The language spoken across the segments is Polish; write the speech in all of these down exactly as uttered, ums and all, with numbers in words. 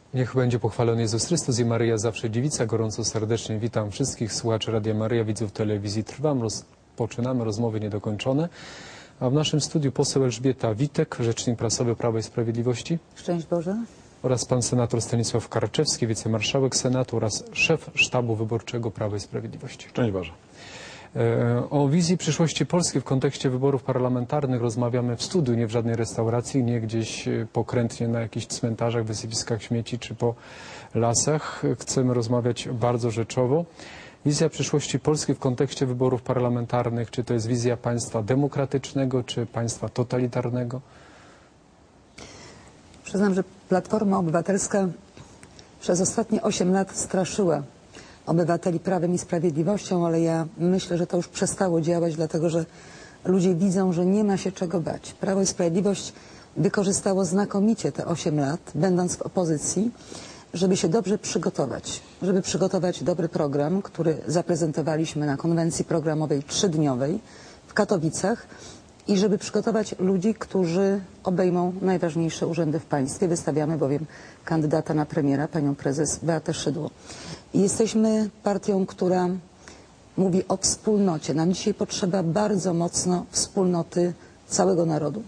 Niech będzie pochwalony Jezus Chrystus i Maryja zawsze dziewica. Gorąco serdecznie witam wszystkich słuchaczy Radia Maryja, widzów telewizji Trwam. Rozpoczynamy rozmowy niedokończone. A w naszym studiu poseł Elżbieta Witek, rzecznik prasowy Prawa i Sprawiedliwości. Szczęść Boże. Oraz pan senator Stanisław Karczewski, wicemarszałek Senatu oraz szef sztabu wyborczego Prawa i Sprawiedliwości. Szczęść Boże. O wizji przyszłości Polski w kontekście wyborów parlamentarnych rozmawiamy w studiu, nie w żadnej restauracji, nie gdzieś pokrętnie na jakichś cmentarzach, wysypiskach śmieci czy po lasach. Chcemy rozmawiać bardzo rzeczowo. Wizja przyszłości Polski w kontekście wyborów parlamentarnych, czy to jest wizja państwa demokratycznego, czy państwa totalitarnego? Przyznam, że Platforma Obywatelska przez ostatnie osiem lat straszyła obywateli Prawem i Sprawiedliwością, ale ja myślę, że to już przestało działać, dlatego że ludzie widzą, że nie ma się czego bać. Prawo i Sprawiedliwość wykorzystało znakomicie te osiem lat, będąc w opozycji, żeby się dobrze przygotować, żeby przygotować dobry program, który zaprezentowaliśmy na konwencji programowej trzydniowej w Katowicach i żeby przygotować ludzi, którzy obejmą najważniejsze urzędy w państwie. Wystawiamy bowiem kandydata na premiera, panią prezes Beatę Szydło. I jesteśmy partią, która mówi o wspólnocie. Nam dzisiaj potrzeba bardzo mocno wspólnoty całego narodu.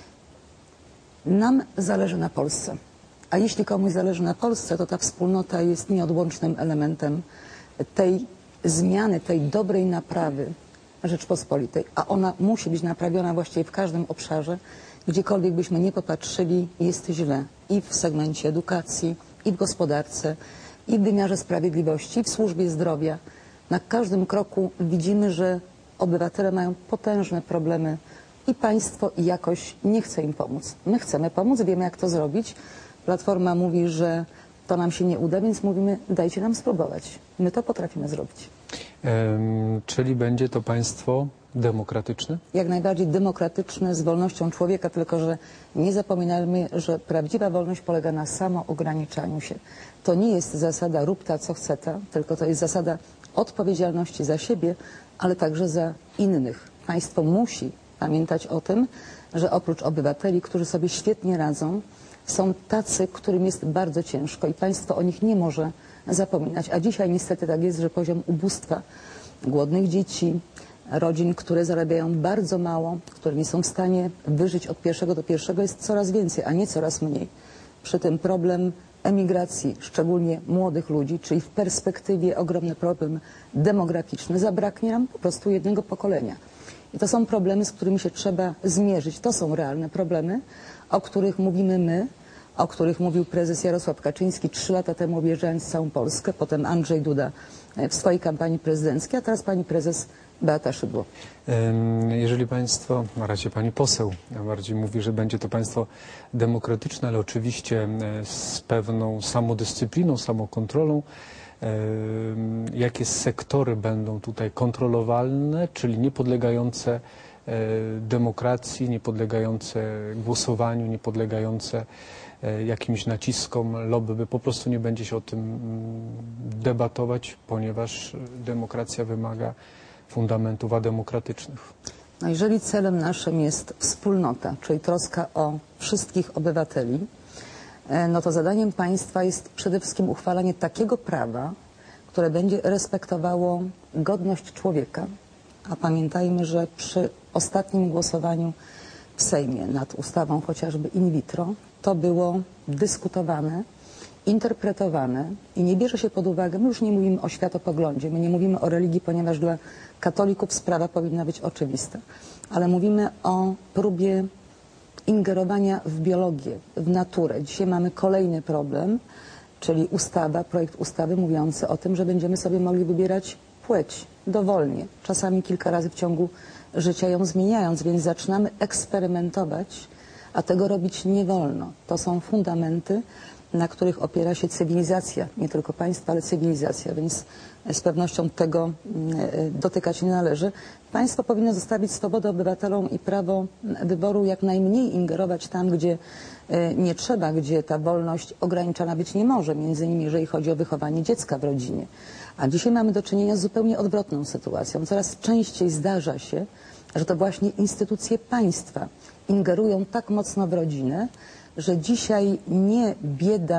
Nam zależy na Polsce. A jeśli komuś zależy na Polsce, to ta wspólnota jest nieodłącznym elementem tej zmiany, tej dobrej naprawy Rzeczpospolitej. A ona musi być naprawiona właściwie w każdym obszarze. Gdziekolwiek byśmy nie popatrzyli, jest źle. I w segmencie edukacji, i w gospodarce, i w wymiarze sprawiedliwości, i w służbie zdrowia. Na każdym kroku widzimy, że obywatele mają potężne problemy i państwo i jakoś nie chce im pomóc. My chcemy pomóc, wiemy jak to zrobić. Platforma mówi, że to nam się nie uda, więc mówimy, dajcie nam spróbować. My to potrafimy zrobić. Ehm, czyli będzie to państwo demokratyczne? Jak najbardziej demokratyczne, z wolnością człowieka, tylko że nie zapominajmy, że prawdziwa wolność polega na samoograniczaniu się. To nie jest zasada rób ta, co chce ta, tylko to jest zasada odpowiedzialności za siebie, ale także za innych. Państwo musi pamiętać o tym, że oprócz obywateli, którzy sobie świetnie radzą, są tacy, którym jest bardzo ciężko i państwo o nich nie może zapominać. A dzisiaj niestety tak jest, że poziom ubóstwa, głodnych dzieci, rodzin, które zarabiają bardzo mało, które nie są w stanie wyżyć od pierwszego do pierwszego, jest coraz więcej, a nie coraz mniej. Przy tym problem emigracji, szczególnie młodych ludzi, czyli w perspektywie ogromny problem demograficzny, zabraknie nam po prostu jednego pokolenia. I to są problemy, z którymi się trzeba zmierzyć. To są realne problemy, o których mówimy my, o których mówił prezes Jarosław Kaczyński trzy lata temu, objeżdżając całą Polskę, potem Andrzej Duda w swojej kampanii prezydenckiej, a teraz pani prezes Beata Szydło. Jeżeli państwo, a raczej pani poseł, bardziej mówi, że będzie to państwo demokratyczne, ale oczywiście z pewną samodyscypliną, samokontrolą, jakie sektory będą tutaj kontrolowalne, czyli niepodlegające demokracji, niepodlegające głosowaniu, niepodlegające jakimś naciskom lobby, by po prostu nie będzie się o tym debatować, ponieważ demokracja wymaga fundamentów ademokratycznych. No jeżeli celem naszym jest wspólnota, czyli troska o wszystkich obywateli, no to zadaniem państwa jest przede wszystkim uchwalanie takiego prawa, które będzie respektowało godność człowieka. A pamiętajmy, że przy ostatnim głosowaniu w Sejmie nad ustawą chociażby in vitro to było dyskutowane, interpretowane i nie bierze się pod uwagę, my już nie mówimy o światopoglądzie, my nie mówimy o religii, ponieważ dla katolików sprawa powinna być oczywista, ale mówimy o próbie ingerowania w biologię, w naturę. Dzisiaj mamy kolejny problem, czyli ustawa, projekt ustawy mówiący o tym, że będziemy sobie mogli wybierać płeć dowolnie, czasami kilka razy w ciągu życia ją zmieniając, więc zaczynamy eksperymentować, a tego robić nie wolno. To są fundamenty, na których opiera się cywilizacja, nie tylko państwa, ale cywilizacja, więc z pewnością tego dotykać nie należy. Państwo powinno zostawić swobodę obywatelom i prawo wyboru, jak najmniej ingerować tam, gdzie nie trzeba, gdzie ta wolność ograniczana być nie może, między innymi jeżeli chodzi o wychowanie dziecka w rodzinie. A dzisiaj mamy do czynienia z zupełnie odwrotną sytuacją. Coraz częściej zdarza się, że to właśnie instytucje państwa ingerują tak mocno w rodzinę, że dzisiaj nie bieda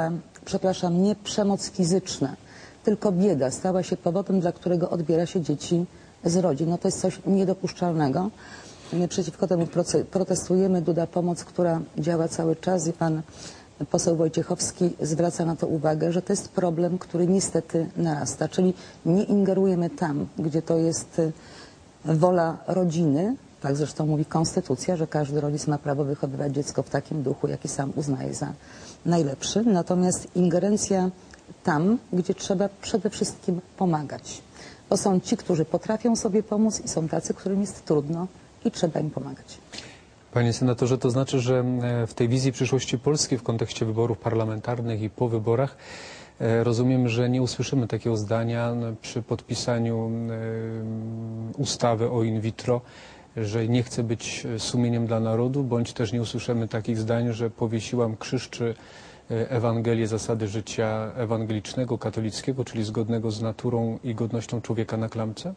przepraszam, nie przemoc fizyczna, tylko bieda stała się powodem, dla którego odbiera się dzieci z rodzin. No to jest coś niedopuszczalnego. My przeciwko temu protestujemy. Duda Pomoc, która działa cały czas i pan poseł Wojciechowski zwraca na to uwagę, że to jest problem, który niestety narasta. Czyli nie ingerujemy tam, gdzie to jest wola rodziny. Tak zresztą mówi konstytucja, że każdy rodzic ma prawo wychowywać dziecko w takim duchu, jaki sam uznaje za najlepszy. Natomiast ingerencja tam, gdzie trzeba przede wszystkim pomagać. Bo są ci, którzy potrafią sobie pomóc i są tacy, którym jest trudno i trzeba im pomagać. Panie senatorze, to znaczy, że w tej wizji przyszłości Polski w kontekście wyborów parlamentarnych i po wyborach rozumiem, że nie usłyszymy takiego zdania przy podpisaniu ustawy o in vitro, że nie chcę być sumieniem dla narodu, bądź też nie usłyszymy takich zdań, że powiesiłam krzyż czy Ewangelię zasady życia ewangelicznego, katolickiego, czyli zgodnego z naturą i godnością człowieka na klamce?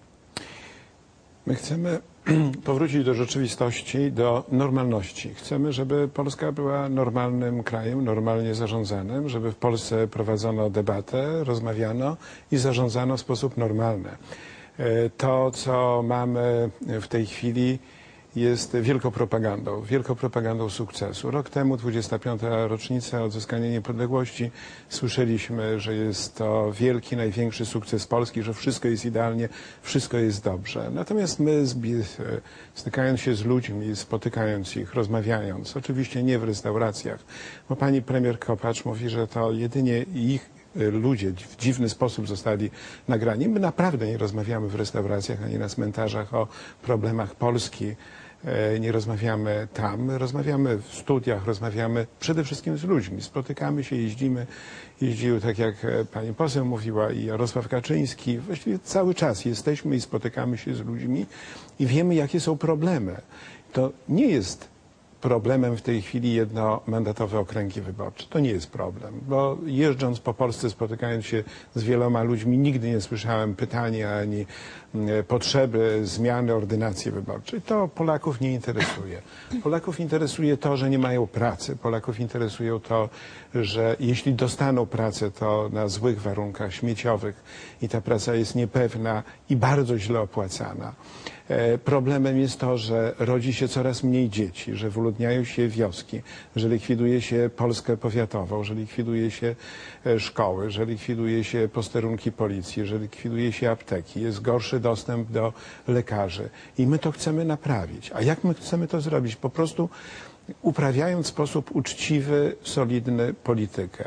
My chcemy powrócić do rzeczywistości, do normalności. Chcemy, żeby Polska była normalnym krajem, normalnie zarządzanym, żeby w Polsce prowadzono debatę, rozmawiano i zarządzano w sposób normalny. To, co mamy w tej chwili, jest wielką propagandą, wielką propagandą sukcesu. Rok temu, dwudziesta piąta rocznica odzyskania niepodległości, słyszeliśmy, że jest to wielki, największy sukces Polski, że wszystko jest idealnie, wszystko jest dobrze. Natomiast my, stykając się z ludźmi, spotykając ich, rozmawiając, oczywiście nie w restauracjach, bo pani premier Kopacz mówi, że to jedynie ich ludzie w dziwny sposób zostali nagrani. My naprawdę nie rozmawiamy w restauracjach ani na cmentarzach o problemach Polski. Nie rozmawiamy tam, rozmawiamy w studiach, rozmawiamy przede wszystkim z ludźmi. Spotykamy się, jeździmy. Jeździły, tak jak pani poseł mówiła, i Jarosław Kaczyński. Właściwie cały czas jesteśmy i spotykamy się z ludźmi i wiemy, jakie są problemy. To nie jest problemem w tej chwili jednomandatowe okręgi wyborcze. To nie jest problem, bo jeżdżąc po Polsce, spotykając się z wieloma ludźmi, nigdy nie słyszałem pytania ani potrzeby zmiany ordynacji wyborczej. To Polaków nie interesuje. Polaków interesuje to, że nie mają pracy. Polaków interesuje to, że jeśli dostaną pracę, to na złych warunkach śmieciowych i ta praca jest niepewna i bardzo źle opłacana. Problemem jest to, że rodzi się coraz mniej dzieci, że wyludniają się wioski, że likwiduje się Polskę powiatową, że likwiduje się szkoły, że likwiduje się posterunki policji, że likwiduje się apteki. Jest gorszy dostęp do lekarzy i my to chcemy naprawić. A jak my chcemy to zrobić? Po prostu uprawiając w sposób uczciwy, solidny politykę.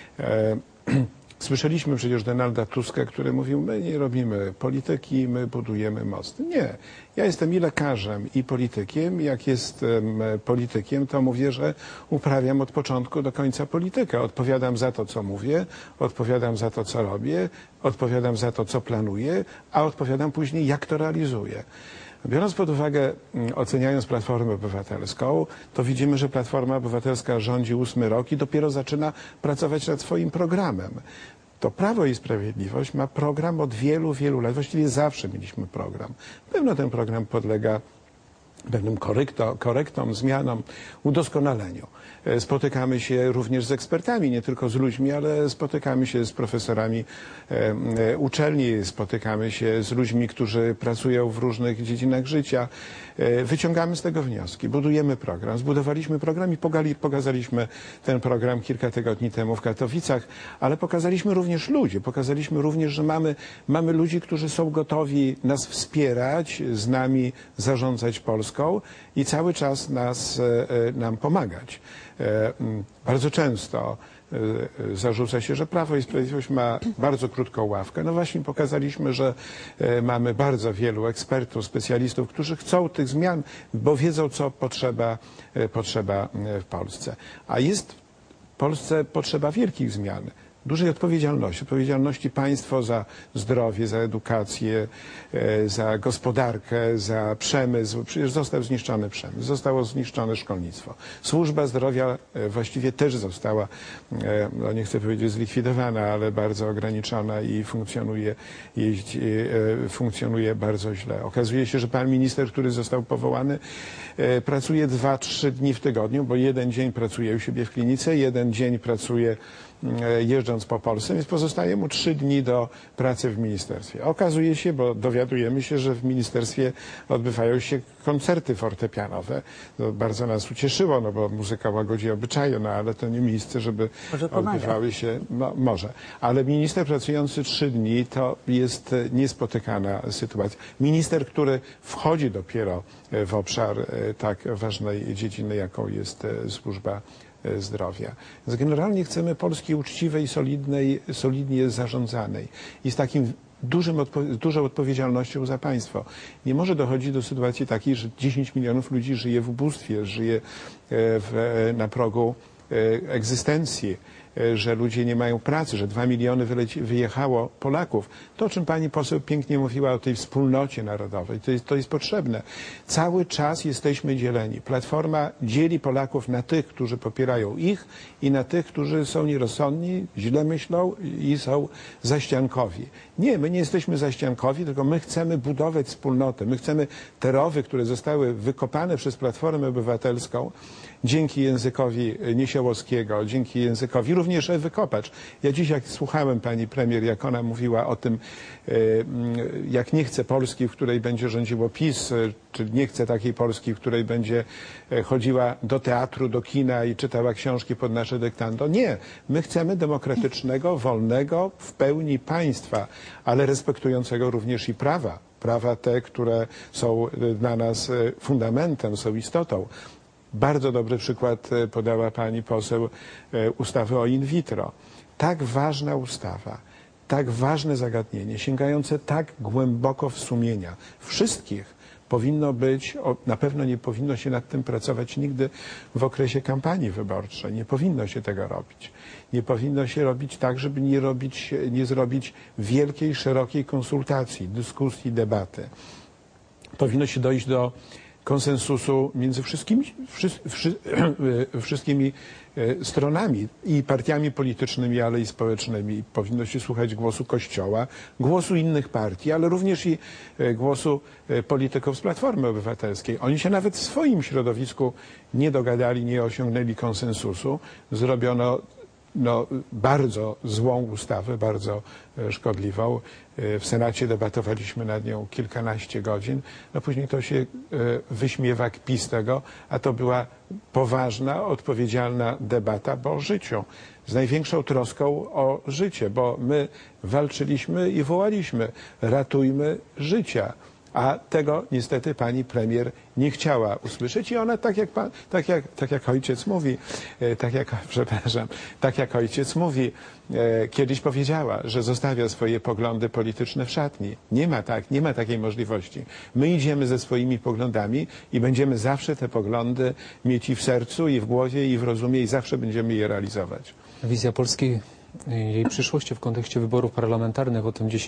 Słyszeliśmy przecież Donalda Tuska, który mówił, my nie robimy polityki, my budujemy mosty. Nie. Ja jestem i lekarzem, i politykiem. Jak jestem politykiem, to mówię, że uprawiam od początku do końca politykę. Odpowiadam za to, co mówię, odpowiadam za to, co robię, odpowiadam za to, co planuję, a odpowiadam później, jak to realizuję. Biorąc pod uwagę, oceniając Platformę Obywatelską, to widzimy, że Platforma Obywatelska rządzi ósmy rok i dopiero zaczyna pracować nad swoim programem. To Prawo i Sprawiedliwość ma program od wielu, wielu lat. Właściwie zawsze mieliśmy program. Pewno ten program podlega pewnym korekto, korektom, zmianom, udoskonaleniu. Spotykamy się również z ekspertami, nie tylko z ludźmi, ale spotykamy się z profesorami e, uczelni, spotykamy się z ludźmi, którzy pracują w różnych dziedzinach życia. E, wyciągamy z tego wnioski, budujemy program. Zbudowaliśmy program i pogali, pokazaliśmy ten program kilka tygodni temu w Katowicach, ale pokazaliśmy również ludzi, pokazaliśmy również, że mamy, mamy ludzi, którzy są gotowi nas wspierać, z nami zarządzać Polską i cały czas nas, e, nam pomagać. Bardzo często zarzuca się, że Prawo i Sprawiedliwość ma bardzo krótką ławkę. No właśnie pokazaliśmy, że mamy bardzo wielu ekspertów, specjalistów, którzy chcą tych zmian, bo wiedzą, co potrzeba, potrzeba w Polsce. A jest w Polsce potrzeba wielkich zmian. Dużej odpowiedzialności, odpowiedzialności państwo za zdrowie, za edukację, za gospodarkę, za przemysł. Przecież został zniszczony przemysł, zostało zniszczone szkolnictwo. Służba zdrowia właściwie też została, no nie chcę powiedzieć zlikwidowana, ale bardzo ograniczona i funkcjonuje, jeździ, funkcjonuje bardzo źle. Okazuje się, że pan minister, który został powołany, pracuje dwa, trzy dni w tygodniu, bo jeden dzień pracuje u siebie w klinice, jeden dzień pracuje jeżdżąc po Polsce, więc pozostaje mu trzy dni do pracy w ministerstwie. Okazuje się, bo dowiadujemy się, że w ministerstwie odbywają się koncerty fortepianowe. To bardzo nas ucieszyło, no bo muzyka łagodzi obyczaju, no ale to nie miejsce, żeby odbywały się, no, może. Ale minister pracujący trzy dni to jest niespotykana sytuacja. Minister, który wchodzi dopiero w obszar tak ważnej dziedziny, jaką jest służba zdrowia. Więc generalnie chcemy Polski uczciwej, solidnej, solidnie zarządzanej i z takim dużym, dużą odpowiedzialnością za państwo. Nie może dochodzić do sytuacji takiej, że dziesięć milionów ludzi żyje w ubóstwie, żyje w, na progu egzystencji, że ludzie nie mają pracy, że dwa miliony wyleci, wyjechało Polaków. To, o czym pani poseł pięknie mówiła, o tej wspólnocie narodowej, to jest, to jest potrzebne. Cały czas jesteśmy dzieleni. Platforma dzieli Polaków na tych, którzy popierają ich i na tych, którzy są nierozsądni, źle myślą i są zaściankowi. Nie, my nie jesteśmy zaściankowi, tylko my chcemy budować wspólnotę. My chcemy te rowy, które zostały wykopane przez Platformę Obywatelską, dzięki językowi Niesiołowskiego, dzięki językowi również Ewy Kopacz. Ja dziś, jak słuchałem pani premier, jak ona mówiła o tym, jak nie chce Polski, w której będzie rządziło PiS, czy nie chce takiej Polski, w której będzie chodziła do teatru, do kina i czytała książki pod nasze dyktando. Nie. My chcemy demokratycznego, wolnego w pełni państwa, ale respektującego również i prawa. Prawa te, które są dla nas fundamentem, są istotą. Bardzo dobry przykład podała pani poseł ustawy o in vitro. Tak ważna ustawa, tak ważne zagadnienie, sięgające tak głęboko w sumienia wszystkich, powinno być, na pewno nie powinno się nad tym pracować nigdy w okresie kampanii wyborczej. Nie powinno się tego robić. Nie powinno się robić tak, żeby nie, robić, nie zrobić wielkiej, szerokiej konsultacji, dyskusji, debaty. Powinno się dojść do konsensusu między wszystkimi, wszy, wszy, wszystkimi stronami i partiami politycznymi, ale i społecznymi. Powinno się słuchać głosu Kościoła, głosu innych partii, ale również i głosu polityków z Platformy Obywatelskiej. Oni się nawet w swoim środowisku nie dogadali, nie osiągnęli konsensusu. Zrobiono no, bardzo złą ustawę, bardzo szkodliwą. W Senacie debatowaliśmy nad nią kilkanaście godzin. No później to się wyśmiewa, kpi z tego, a to była poważna, odpowiedzialna debata o życiu. Z największą troską o życie, bo my walczyliśmy i wołaliśmy: ratujmy życia. A tego niestety pani premier nie chciała usłyszeć i ona, tak jak, pan, tak jak, tak jak ojciec mówi, tak jak, przepraszam, tak jak ojciec mówi, kiedyś powiedziała, że zostawia swoje poglądy polityczne w szatni. Nie ma tak, nie ma takiej możliwości. My idziemy ze swoimi poglądami i będziemy zawsze te poglądy mieć i w sercu, i w głowie, i w rozumie, i zawsze będziemy je realizować. Wizja Polski, jej przyszłości w kontekście wyborów parlamentarnych, o tym dziś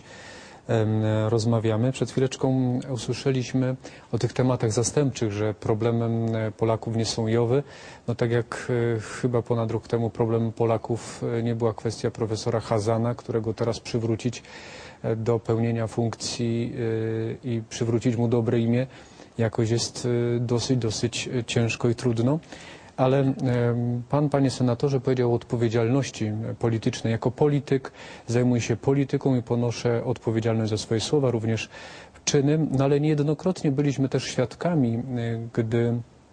rozmawiamy. Przed chwileczką usłyszeliśmy o tych tematach zastępczych, że problemem Polaków nie są Jowy. No tak jak chyba ponad rok temu problemem Polaków nie była kwestia profesora Chazana, którego teraz przywrócić do pełnienia funkcji i przywrócić mu dobre imię, jakoś jest dosyć, dosyć ciężko i trudno. Ale pan, panie senatorze, powiedział o odpowiedzialności politycznej. Jako polityk zajmuję się polityką i ponoszę odpowiedzialność za swoje słowa, również czyny. No ale niejednokrotnie byliśmy też świadkami, gdy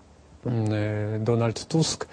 Donald Tusk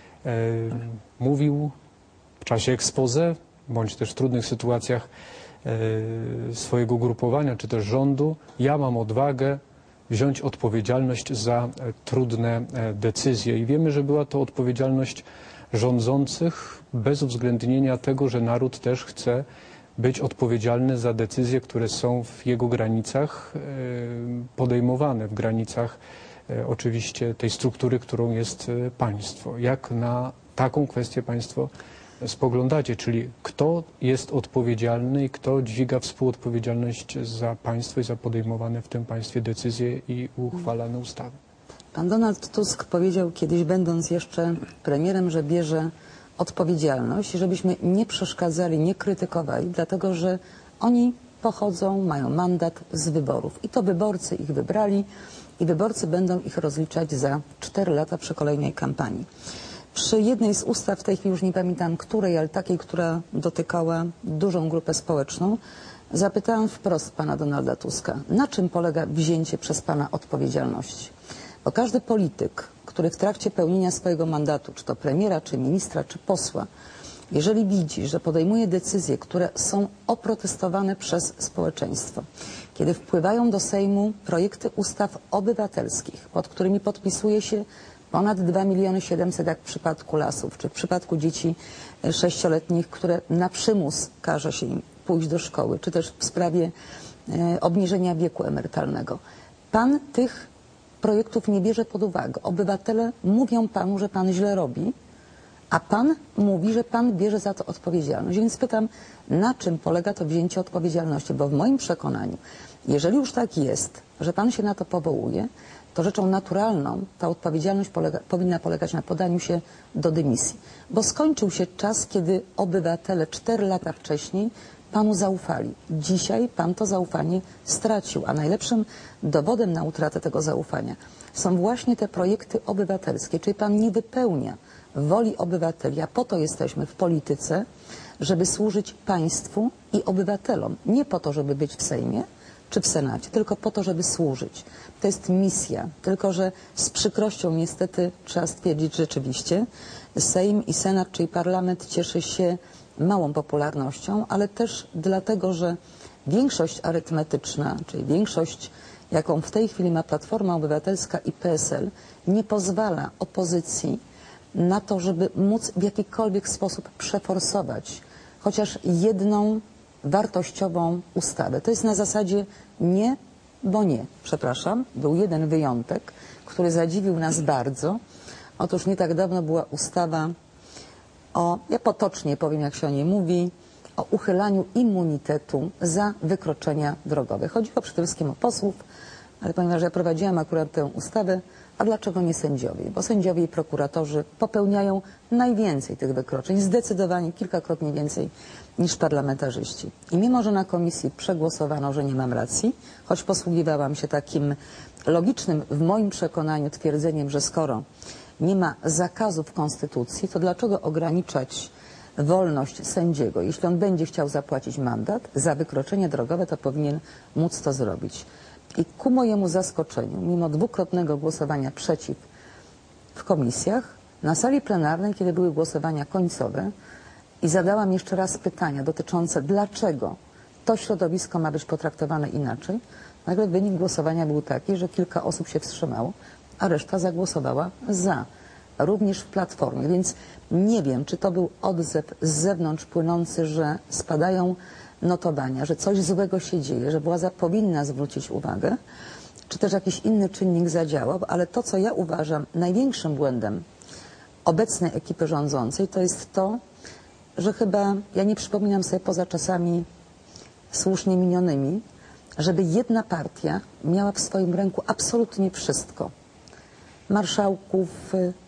mówił w czasie expose, bądź też w trudnych sytuacjach swojego ugrupowania, czy też rządu: ja mam odwagę wziąć odpowiedzialność za trudne decyzje. I wiemy, że była to odpowiedzialność rządzących, bez uwzględnienia tego, że naród też chce być odpowiedzialny za decyzje, które są w jego granicach podejmowane, w granicach oczywiście tej struktury, którą jest państwo. Jak na taką kwestię państwo spoglądacie, czyli kto jest odpowiedzialny i kto dźwiga współodpowiedzialność za państwo i za podejmowane w tym państwie decyzje i uchwalane ustawy? Pan Donald Tusk powiedział kiedyś, będąc jeszcze premierem, że bierze odpowiedzialność, żebyśmy nie przeszkadzali, nie krytykowali, dlatego że oni pochodzą, mają mandat z wyborów. I to wyborcy ich wybrali i wyborcy będą ich rozliczać za cztery lata przy kolejnej kampanii. Przy jednej z ustaw, w tej chwili już nie pamiętam której, ale takiej, która dotykała dużą grupę społeczną, zapytałam wprost pana Donalda Tuska, na czym polega wzięcie przez pana odpowiedzialności. Bo każdy polityk, który w trakcie pełnienia swojego mandatu, czy to premiera, czy ministra, czy posła, jeżeli widzi, że podejmuje decyzje, które są oprotestowane przez społeczeństwo, kiedy wpływają do Sejmu projekty ustaw obywatelskich, pod którymi podpisuje się ponad dwa miliony siedemset, jak w przypadku lasów, czy w przypadku dzieci sześcioletnich, które na przymus każe się im pójść do szkoły, czy też w sprawie e, obniżenia wieku emerytalnego. Pan tych projektów nie bierze pod uwagę. Obywatele mówią panu, że pan źle robi, a pan mówi, że pan bierze za to odpowiedzialność. Więc pytam, na czym polega to wzięcie odpowiedzialności? Bo w moim przekonaniu, jeżeli już tak jest, że pan się na to powołuje, to rzeczą naturalną ta odpowiedzialność polega, powinna polegać na podaniu się do dymisji. Bo skończył się czas, kiedy obywatele cztery lata wcześniej panu zaufali. Dzisiaj pan to zaufanie stracił, a najlepszym dowodem na utratę tego zaufania są właśnie te projekty obywatelskie, czyli pan nie wypełnia woli obywateli, a po to jesteśmy w polityce, żeby służyć państwu i obywatelom. Nie po to, żeby być w Sejmie czy w Senacie, tylko po to, żeby służyć. To jest misja, tylko że z przykrością niestety trzeba stwierdzić rzeczywiście, Sejm i Senat, czyli parlament cieszy się małą popularnością, ale też dlatego, że większość arytmetyczna, czyli większość, jaką w tej chwili ma Platforma Obywatelska i P S L, nie pozwala opozycji na to, żeby móc w jakikolwiek sposób przeforsować chociaż jedną wartościową ustawę. To jest na zasadzie nie, bo nie. Przepraszam, był jeden wyjątek, który zadziwił nas bardzo. Otóż nie tak dawno była ustawa o, ja potocznie powiem, jak się o niej mówi, o uchylaniu immunitetu za wykroczenia drogowe. Chodziło przede wszystkim o posłów, ale ponieważ ja prowadziłam akurat tę ustawę, a dlaczego nie sędziowie? Bo sędziowie i prokuratorzy popełniają najwięcej tych wykroczeń, zdecydowanie kilkakrotnie więcej niż parlamentarzyści. I mimo, że na komisji przegłosowano, że nie mam racji, choć posługiwałam się takim logicznym w moim przekonaniu twierdzeniem, że skoro nie ma zakazu w Konstytucji, to dlaczego ograniczać wolność sędziego? Jeśli on będzie chciał zapłacić mandat za wykroczenie drogowe, to powinien móc to zrobić. I ku mojemu zaskoczeniu, mimo dwukrotnego głosowania przeciw w komisjach, na sali plenarnej, kiedy były głosowania końcowe i zadałam jeszcze raz pytania dotyczące, dlaczego to środowisko ma być potraktowane inaczej, nagle wynik głosowania był taki, że kilka osób się wstrzymało, a reszta zagłosowała za, również w Platformie. Więc nie wiem, czy to był odzew z zewnątrz płynący, że spadają notowania, że coś złego się dzieje, że władza powinna zwrócić uwagę, czy też jakiś inny czynnik zadziałał, ale to, co ja uważam największym błędem obecnej ekipy rządzącej, to jest to, że chyba, ja nie przypominam sobie poza czasami słusznie minionymi, żeby jedna partia miała w swoim ręku absolutnie wszystko. Marszałków,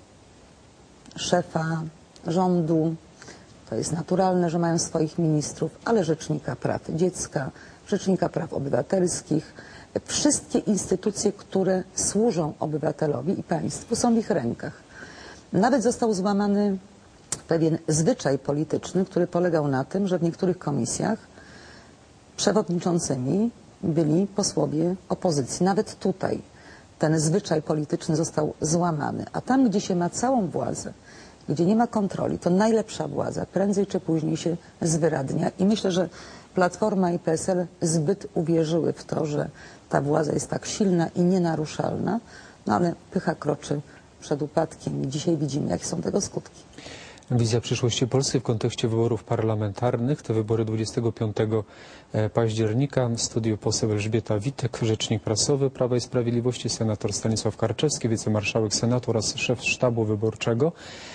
szefa rządu, to jest naturalne, że mają swoich ministrów, ale Rzecznika Praw Dziecka, Rzecznika Praw Obywatelskich, wszystkie instytucje, które służą obywatelowi i państwu, są w ich rękach. Nawet został złamany pewien zwyczaj polityczny, który polegał na tym, że w niektórych komisjach przewodniczącymi byli posłowie opozycji. Nawet tutaj ten zwyczaj polityczny został złamany. A tam, gdzie się ma całą władzę, gdzie nie ma kontroli, to najlepsza władza prędzej czy później się zwyradnia. I myślę, że Platforma i P S L zbyt uwierzyły w to, że ta władza jest tak silna i nienaruszalna, no ale pycha kroczy przed upadkiem i dzisiaj widzimy, jakie są tego skutki. Wizja przyszłości Polski w kontekście wyborów parlamentarnych. Te wybory dwudziestego piątego października. W studiu poseł Elżbieta Witek, rzecznik prasowy Prawa i Sprawiedliwości, senator Stanisław Karczewski, wicemarszałek Senatu oraz szef sztabu wyborczego.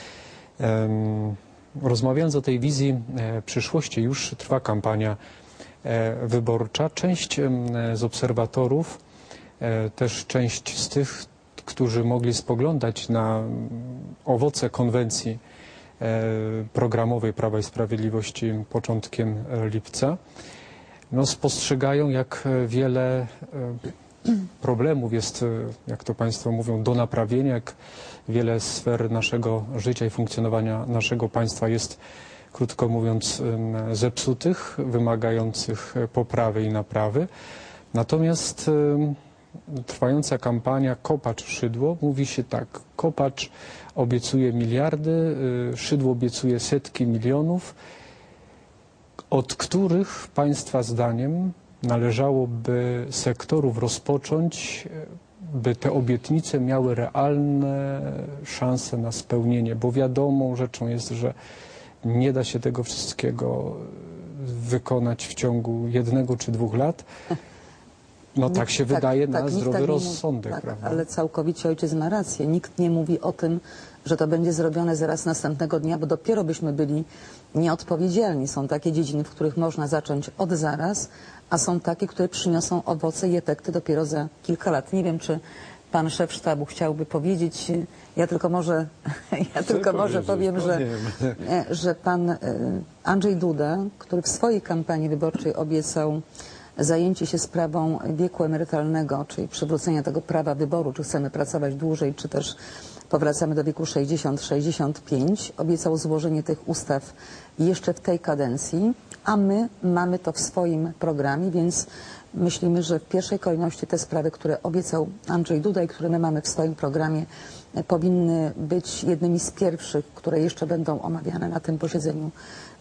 Rozmawiając o tej wizji przyszłości, już trwa kampania wyborcza. Część z obserwatorów, też część z tych, którzy mogli spoglądać na owoce konwencji programowej Prawa i Sprawiedliwości początkiem lipca, no, spostrzegają, jak wiele problemów jest, jak to Państwo mówią, do naprawienia, jak wiele sfer naszego życia i funkcjonowania naszego państwa jest, krótko mówiąc, zepsutych, wymagających poprawy i naprawy. Natomiast trwająca kampania Kopacz-Szydło mówi się tak: Kopacz obiecuje miliardy, Szydło obiecuje setki milionów, od których Państwa zdaniem należałoby sektorów rozpocząć, by te obietnice miały realne szanse na spełnienie, bo wiadomą rzeczą jest, że nie da się tego wszystkiego wykonać w ciągu jednego czy dwóch lat. No tak się tak, wydaje tak, na zdrowy tak rozsądek, tak, prawda? ale całkowicie ojciec ma rację. Nikt nie mówi o tym, że to będzie zrobione zaraz następnego dnia, bo dopiero byśmy byli nieodpowiedzialni. Są takie dziedziny, w których można zacząć od zaraz, a są takie, które przyniosą owoce i efekty dopiero za kilka lat. Nie wiem, czy pan szef sztabu chciałby powiedzieć. Ja tylko może, ja tylko może powiem, że, że pan Andrzej Duda, który w swojej kampanii wyborczej obiecał zajęcie się sprawą wieku emerytalnego, czyli przywrócenia tego prawa wyboru, czy chcemy pracować dłużej, czy też powracamy do wieku sześćdziesiąt sześćdziesiąt pięć. Obiecał złożenie tych ustaw jeszcze w tej kadencji, a my mamy to w swoim programie, więc myślimy, że w pierwszej kolejności te sprawy, które obiecał Andrzej Duda i które my mamy w swoim programie, powinny być jednymi z pierwszych, które jeszcze będą omawiane na tym posiedzeniu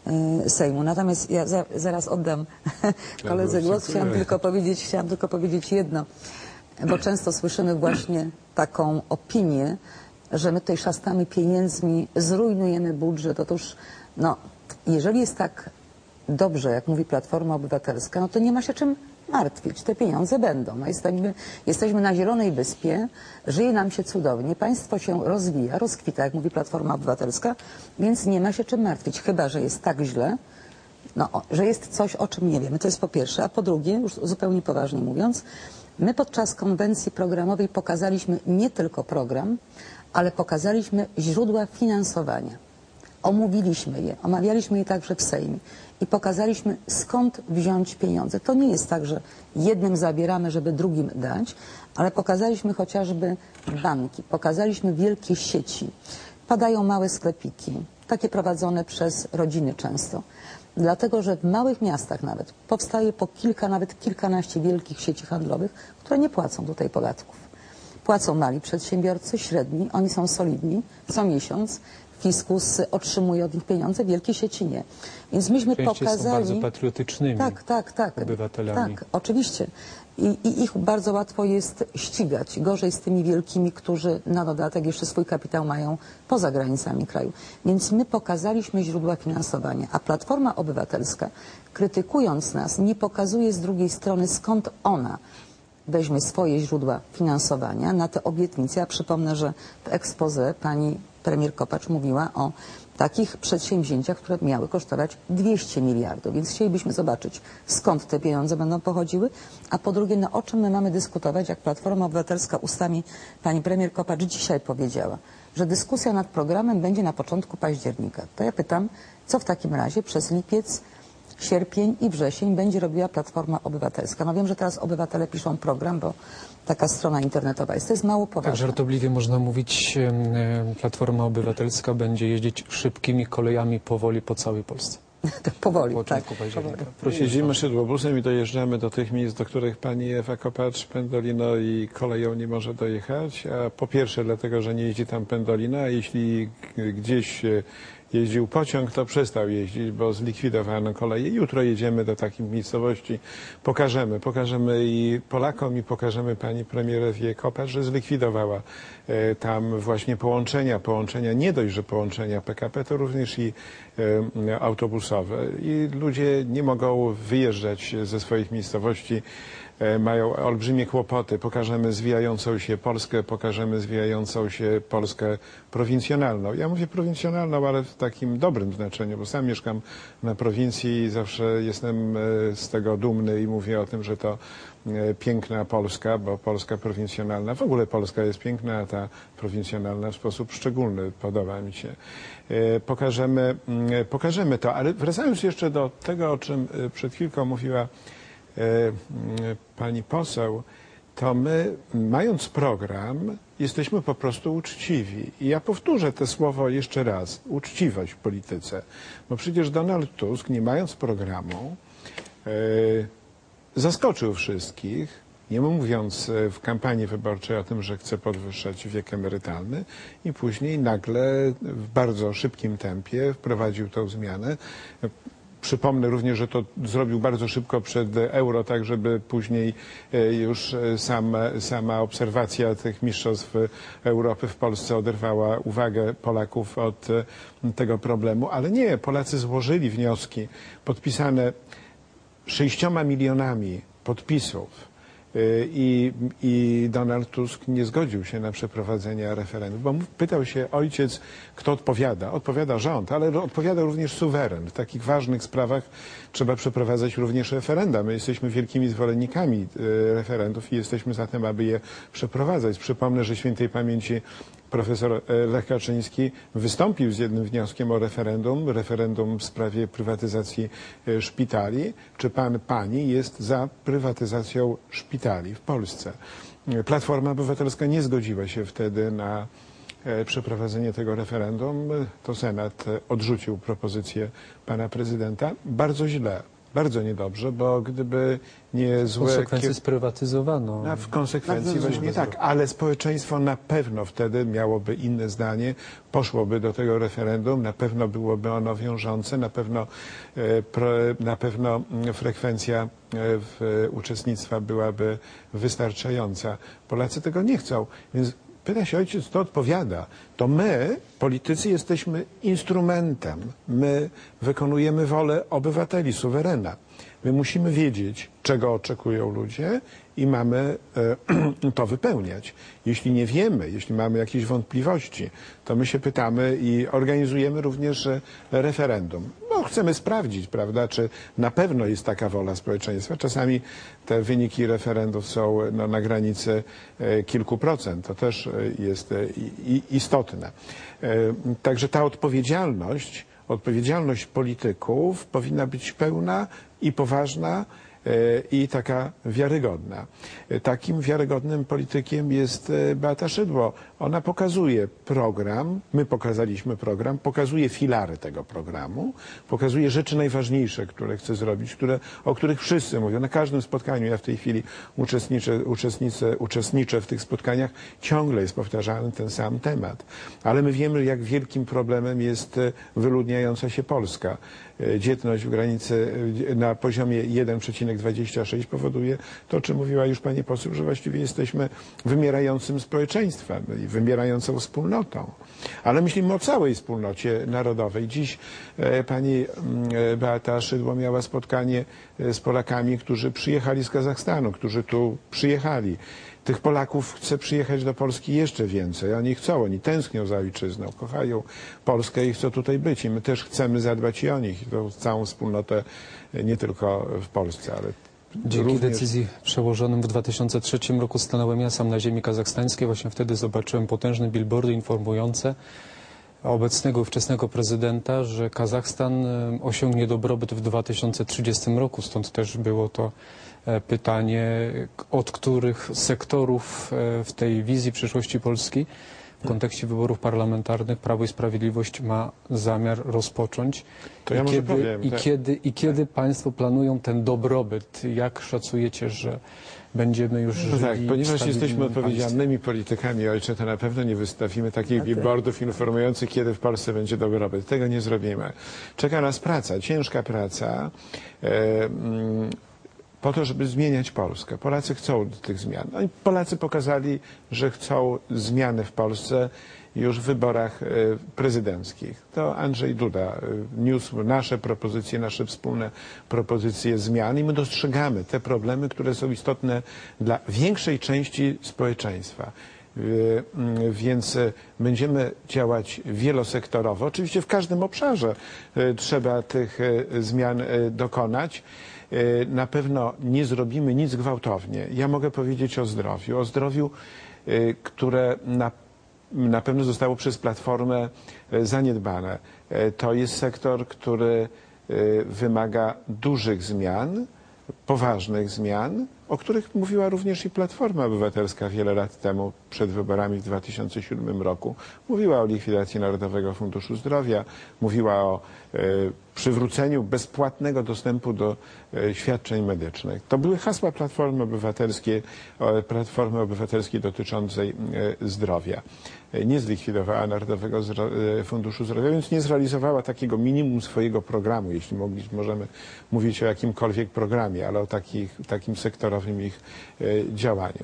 Sejmu. Natomiast ja za, zaraz oddam koledze głos. Chciałam tylko powiedzieć, chciałam tylko powiedzieć jedno, bo często słyszymy właśnie taką opinię, że my tutaj szastamy pieniędzmi, zrujnujemy budżet. Otóż, no, jeżeli jest tak dobrze, jak mówi Platforma Obywatelska, no to nie ma się czym martwić. Te pieniądze będą. No jesteśmy, jesteśmy na Zielonej Wyspie, żyje nam się cudownie, państwo się rozwija, rozkwita, jak mówi Platforma Obywatelska, więc nie ma się czym martwić, chyba że jest tak źle, no, że jest coś, o czym nie wiemy. To jest po pierwsze. A po drugie, już zupełnie poważnie mówiąc, my podczas konwencji programowej pokazaliśmy nie tylko program, ale pokazaliśmy źródła finansowania. Omówiliśmy je, omawialiśmy je także w Sejmie i pokazaliśmy, skąd wziąć pieniądze. To nie jest tak, że jednym zabieramy, żeby drugim dać, ale pokazaliśmy chociażby banki, pokazaliśmy wielkie sieci. Padają małe sklepiki, takie prowadzone przez rodziny często. Dlatego, że w małych miastach nawet powstaje po kilka, nawet kilkanaście wielkich sieci handlowych, które nie płacą tutaj podatków. Płacą mali przedsiębiorcy, średni, oni są solidni, co miesiąc fiskus otrzymuje od nich pieniądze, wielkie sieci nie. Więc myśmy Częściej pokazali... są bardzo patriotycznymi tak, tak, tak, obywatelami. Tak, oczywiście. I, I ich bardzo łatwo jest ścigać. Gorzej z tymi wielkimi, którzy na dodatek jeszcze swój kapitał mają poza granicami kraju. Więc my pokazaliśmy źródła finansowania, a Platforma Obywatelska, krytykując nas, nie pokazuje z drugiej strony, skąd ona weźmie swoje źródła finansowania na te obietnice. Ja przypomnę, że w exposé pani premier Kopacz mówiła o takich przedsięwzięciach, które miały kosztować dwieście miliardów. Więc chcielibyśmy zobaczyć, skąd te pieniądze będą pochodziły, a po drugie, no, o czym my mamy dyskutować, jak Platforma Obywatelska ustami pani premier Kopacz dzisiaj powiedziała, że dyskusja nad programem będzie na początku października. To ja pytam, co w takim razie przez lipiec, sierpień i wrzesień będzie robiła Platforma Obywatelska. No wiem, że teraz obywatele piszą program, bo taka strona internetowa jest. To jest mało poważne. Tak żartobliwie można mówić, e, Platforma Obywatelska będzie jeździć szybkimi kolejami powoli po całej Polsce. Powoli, Po tak. początku października. Powoli. Proszę, Jeździmy szydłobusem i dojeżdżamy do tych miejsc, do których pani Ewa Kopacz Pendolino i koleją nie może dojechać. A po pierwsze dlatego, że nie jeździ tam Pendolina, a jeśli gdzieś jeździł pociąg, to przestał jeździć, bo zlikwidowano koleje. Jutro jedziemy do takich miejscowości. Pokażemy, pokażemy i Polakom, i pokażemy pani premier Ewie Kopacz, że zlikwidowała e, tam właśnie połączenia, połączenia, nie dość, że połączenia P K P, to również i e, autobusowe. I ludzie nie mogą wyjeżdżać ze swoich miejscowości. Mają olbrzymie kłopoty. Pokażemy zwijającą się Polskę, pokażemy zwijającą się Polskę prowincjonalną. Ja mówię prowincjonalną, ale w takim dobrym znaczeniu, bo sam mieszkam na prowincji i zawsze jestem z tego dumny i mówię o tym, że to piękna Polska, bo Polska prowincjonalna, w ogóle Polska jest piękna, a ta prowincjonalna w sposób szczególny podoba mi się. Pokażemy, pokażemy to, ale wracając jeszcze do tego, o czym przed chwilką mówiła pani poseł, to my, mając program, jesteśmy po prostu uczciwi. I ja powtórzę to słowo jeszcze raz. Uczciwość w polityce. Bo przecież Donald Tusk, nie mając programu, yy, zaskoczył wszystkich, nie mówiąc w kampanii wyborczej o tym, że chce podwyższać wiek emerytalny, i później nagle w bardzo szybkim tempie wprowadził tę zmianę. Przypomnę również, że to zrobił bardzo szybko przed euro, tak żeby później już sam, sama obserwacja tych mistrzostw Europy w Polsce oderwała uwagę Polaków od tego problemu. Ale nie, Polacy złożyli wnioski podpisane sześcioma milionami podpisów. I, I Donald Tusk nie zgodził się na przeprowadzenie referendum, bo pytał się ojciec, kto odpowiada. Odpowiada rząd, ale odpowiada również suweren. W takich ważnych sprawach trzeba przeprowadzać również referenda. My jesteśmy wielkimi zwolennikami referendów i jesteśmy za tym, aby je przeprowadzać. Przypomnę, że świętej pamięci profesor Lech Kaczyński wystąpił z jednym wnioskiem o referendum, referendum w sprawie prywatyzacji szpitali. Czy pan, pani jest za prywatyzacją szpitali w Polsce? Platforma Obywatelska nie zgodziła się wtedy na przeprowadzenie tego referendum. To Senat odrzucił propozycję pana prezydenta. Bardzo źle. Bardzo niedobrze, bo gdyby nie złe... W konsekwencji sprywatyzowano. A w konsekwencji właśnie tak, ale społeczeństwo na pewno wtedy miałoby inne zdanie, poszłoby do tego referendum, na pewno byłoby ono wiążące, na pewno, na pewno frekwencja w uczestnictwa byłaby wystarczająca. Polacy tego nie chcą, więc pyta się ojciec, kto odpowiada. To my, politycy, jesteśmy instrumentem. My wykonujemy wolę obywateli, suwerena. My musimy wiedzieć, czego oczekują ludzie i mamy e, to wypełniać. Jeśli nie wiemy, jeśli mamy jakieś wątpliwości, to my się pytamy i organizujemy również referendum. No, chcemy sprawdzić, prawda, czy na pewno jest taka wola społeczeństwa. Czasami te wyniki referendów są no, na granicy e, kilku procent. To też jest e, i, istotne. E, także ta odpowiedzialność, odpowiedzialność polityków powinna być pełna i poważna i taka wiarygodna. Takim wiarygodnym politykiem jest Beata Szydło. Ona pokazuje program, my pokazaliśmy program, pokazuje filary tego programu, pokazuje rzeczy najważniejsze, które chce zrobić, które, o których wszyscy mówią. Na każdym spotkaniu, ja w tej chwili uczestniczę, uczestniczę, uczestniczę w tych spotkaniach, ciągle jest powtarzany ten sam temat. Ale my wiemy, jak wielkim problemem jest wyludniająca się Polska. Dzietność w granicy na poziomie jeden przecinek dwadzieścia sześć powoduje to, o czym mówiła już pani poseł, że właściwie jesteśmy wymierającym społeczeństwem i wymierającą wspólnotą. Ale myślimy o całej wspólnocie narodowej. Dziś e, pani e, Beata Szydło miała spotkanie z Polakami, którzy przyjechali z Kazachstanu, którzy tu przyjechali. Tych Polaków chce przyjechać do Polski jeszcze więcej. Oni chcą, oni tęsknią za ojczyzną, kochają Polskę i chcą tutaj być. I my też chcemy zadbać i o nich, i tą całą wspólnotę, nie tylko w Polsce, ale Dzięki również... decyzji przełożonym w dwa tysiące trzecim roku stanąłem ja sam na ziemi kazachstańskiej. Właśnie wtedy zobaczyłem potężne billboardy informujące obecnego ówczesnego prezydenta, że Kazachstan osiągnie dobrobyt w dwa tysiące trzydziestym roku. Stąd też było to pytanie, od których sektorów w tej wizji przyszłości Polski w kontekście wyborów parlamentarnych Prawo i Sprawiedliwość ma zamiar rozpocząć. To ja I może kiedy, powiem, i tak. kiedy, i kiedy państwo planują ten dobrobyt? Jak szacujecie, że będziemy już No żyli tak, ponieważ w jesteśmy stabilnym odpowiedzialnymi politykami, ojcze, to na pewno nie wystawimy takich billboardów informujących, kiedy w Polsce będzie dobrobyt. Tego nie zrobimy. Czeka nas praca, ciężka praca, e, mm, po to, żeby zmieniać Polskę. Polacy chcą tych zmian. No i Polacy pokazali, że chcą zmiany w Polsce już w wyborach prezydenckich. To Andrzej Duda niósł nasze propozycje, nasze wspólne propozycje zmian i my dostrzegamy te problemy, które są istotne dla większej części społeczeństwa. Więc będziemy działać wielosektorowo. Oczywiście w każdym obszarze trzeba tych zmian dokonać. Na pewno nie zrobimy nic gwałtownie. Ja mogę powiedzieć o zdrowiu. O zdrowiu, które na, na pewno zostało przez Platformę zaniedbane. To jest sektor, który wymaga dużych zmian, poważnych zmian, o których mówiła również i Platforma Obywatelska wiele lat temu, przed wyborami w dwa tysiące siódmym roku. Mówiła o likwidacji Narodowego Funduszu Zdrowia, mówiła o e, przywróceniu bezpłatnego dostępu do e, świadczeń medycznych. To były hasła Platformy Obywatelskiej, e, Platformy Obywatelskiej dotyczącej e, zdrowia. E, nie zlikwidowała Narodowego Zdro e, Funduszu Zdrowia, więc nie zrealizowała takiego minimum swojego programu, jeśli mogli, możemy mówić o jakimkolwiek programie, ale o takich, takim sektorowym ich e, działaniu.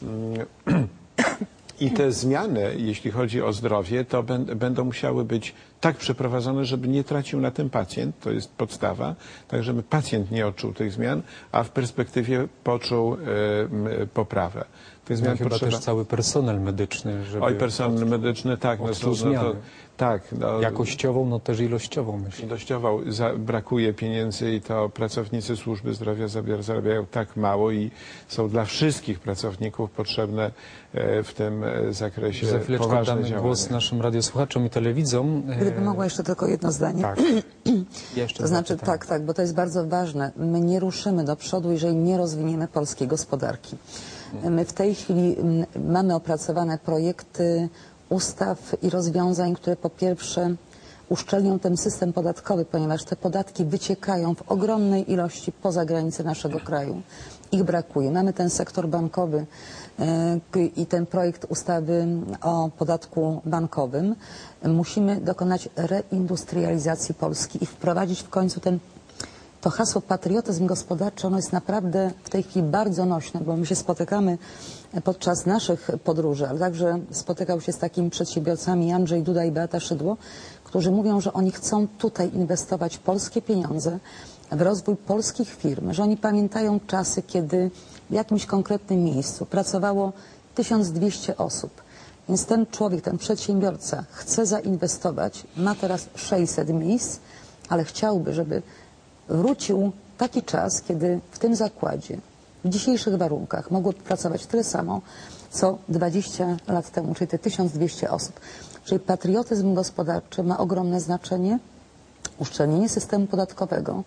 I te zmiany, jeśli chodzi o zdrowie, to będą musiały być tak przeprowadzone, żeby nie tracił na tym pacjent, to jest podstawa, tak żeby pacjent nie odczuł tych zmian, a w perspektywie poczuł e, poprawę. Tych zmian no, chyba potrzeba... też cały personel medyczny, żeby... Oj, personel medyczny, tak. No, odczuł no, to, tak no, jakościową, no też ilościową, myślę. Ilościową. Za, brakuje pieniędzy i to pracownicy służby zdrowia zarabiają tak mało i są dla wszystkich pracowników potrzebne e, w tym zakresie Za chwileczkę poważne damy działania. głos naszym radiosłuchaczom i telewidzom. Gdyby mogła jeszcze tylko jedno zdanie. Tak. Jeszcze To znaczy, pytania. tak, tak, bo to jest bardzo ważne. My nie ruszymy do przodu, jeżeli nie rozwiniemy polskiej gospodarki. My w tej chwili mm, mamy opracowane projekty ustaw i rozwiązań, które po pierwsze uszczelnią ten system podatkowy, ponieważ te podatki wyciekają w ogromnej ilości poza granice naszego kraju. Ich brakuje. Mamy ten sektor bankowy e, i ten projekt ustawy o podatku bankowym. Musimy dokonać reindustrializacji Polski i wprowadzić w końcu ten to hasło patriotyzm gospodarczy, ono jest naprawdę w tej chwili bardzo nośne, bo my się spotykamy podczas naszych podróży, ale także spotykał się z takimi przedsiębiorcami Andrzej Duda i Beata Szydło, którzy mówią, że oni chcą tutaj inwestować polskie pieniądze w rozwój polskich firm, że oni pamiętają czasy, kiedy w jakimś konkretnym miejscu pracowało tysiąc dwieście osób. Więc ten człowiek, ten przedsiębiorca chce zainwestować, ma teraz sześćset miejsc, ale chciałby, żeby wrócił taki czas, kiedy w tym zakładzie, w dzisiejszych warunkach mogłoby pracować tyle samo, co dwadzieścia lat temu, czyli te tysiąc dwieście osób. Czyli patriotyzm gospodarczy ma ogromne znaczenie, uszczelnienie systemu podatkowego,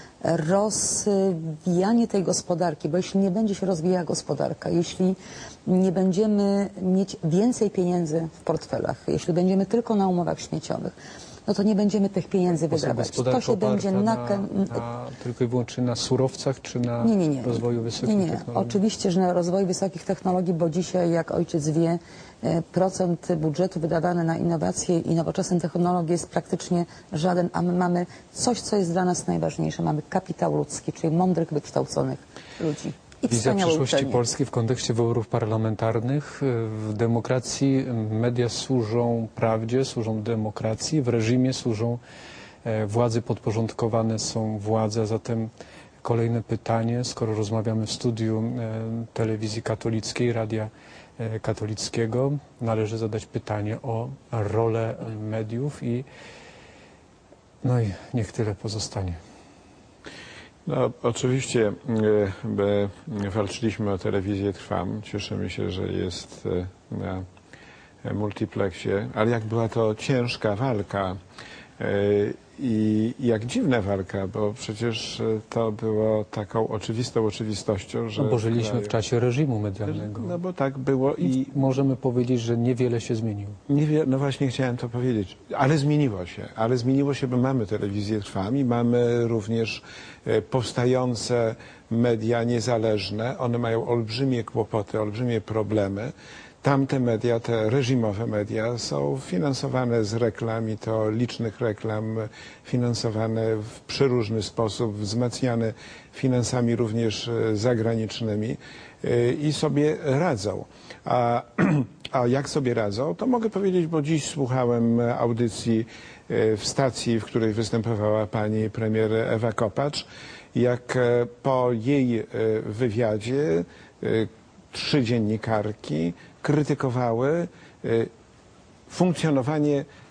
rozwijanie tej gospodarki, bo jeśli nie będzie się rozwijała gospodarka, jeśli nie będziemy mieć więcej pieniędzy w portfelach, jeśli będziemy tylko na umowach śmieciowych, no to nie będziemy tych pieniędzy wydawać. To się będzie na, na, na tylko i wyłącznie na surowcach, czy na nie, nie, nie. rozwoju wysokich nie, nie. technologii? Oczywiście, że na rozwoju wysokich technologii, bo dzisiaj, jak ojciec wie, procent budżetu wydawany na innowacje i nowoczesne technologie jest praktycznie żaden, a my mamy coś, co jest dla nas najważniejsze. Mamy kapitał ludzki, czyli mądrych, wykształconych ludzi. I Wizja wspaniałe przyszłości uczenie. Polski w kontekście wyborów parlamentarnych. W demokracji media służą prawdzie, służą demokracji, w reżimie służą e, władzy, podporządkowane są władze, a zatem kolejne pytanie, skoro rozmawiamy w studiu e, telewizji katolickiej, radia e, katolickiego, należy zadać pytanie o rolę mediów i no i niech tyle pozostanie. No, oczywiście my walczyliśmy o telewizję Trwam. Cieszymy się, że jest na multiplexie, ale jak była to ciężka walka i jak dziwna walka, bo przecież to było taką oczywistą oczywistością, że... No bo żyliśmy kraju... w czasie reżimu medialnego. No bo tak było i... I możemy powiedzieć, że niewiele się zmieniło. Niewie... No właśnie chciałem to powiedzieć, ale zmieniło się, ale zmieniło się, bo mamy telewizję Trwam i mamy również powstające media niezależne. One mają olbrzymie kłopoty, olbrzymie problemy. Tamte media, te reżimowe media są finansowane z reklam i to licznych reklam, finansowane w przeróżny sposób, wzmacniane finansami również zagranicznymi i sobie radzą. A, a jak sobie radzą, to mogę powiedzieć, bo dziś słuchałem audycji w stacji, w której występowała pani premier Ewa Kopacz, jak po jej wywiadzie trzy dziennikarki krytykowały funkcjonowanie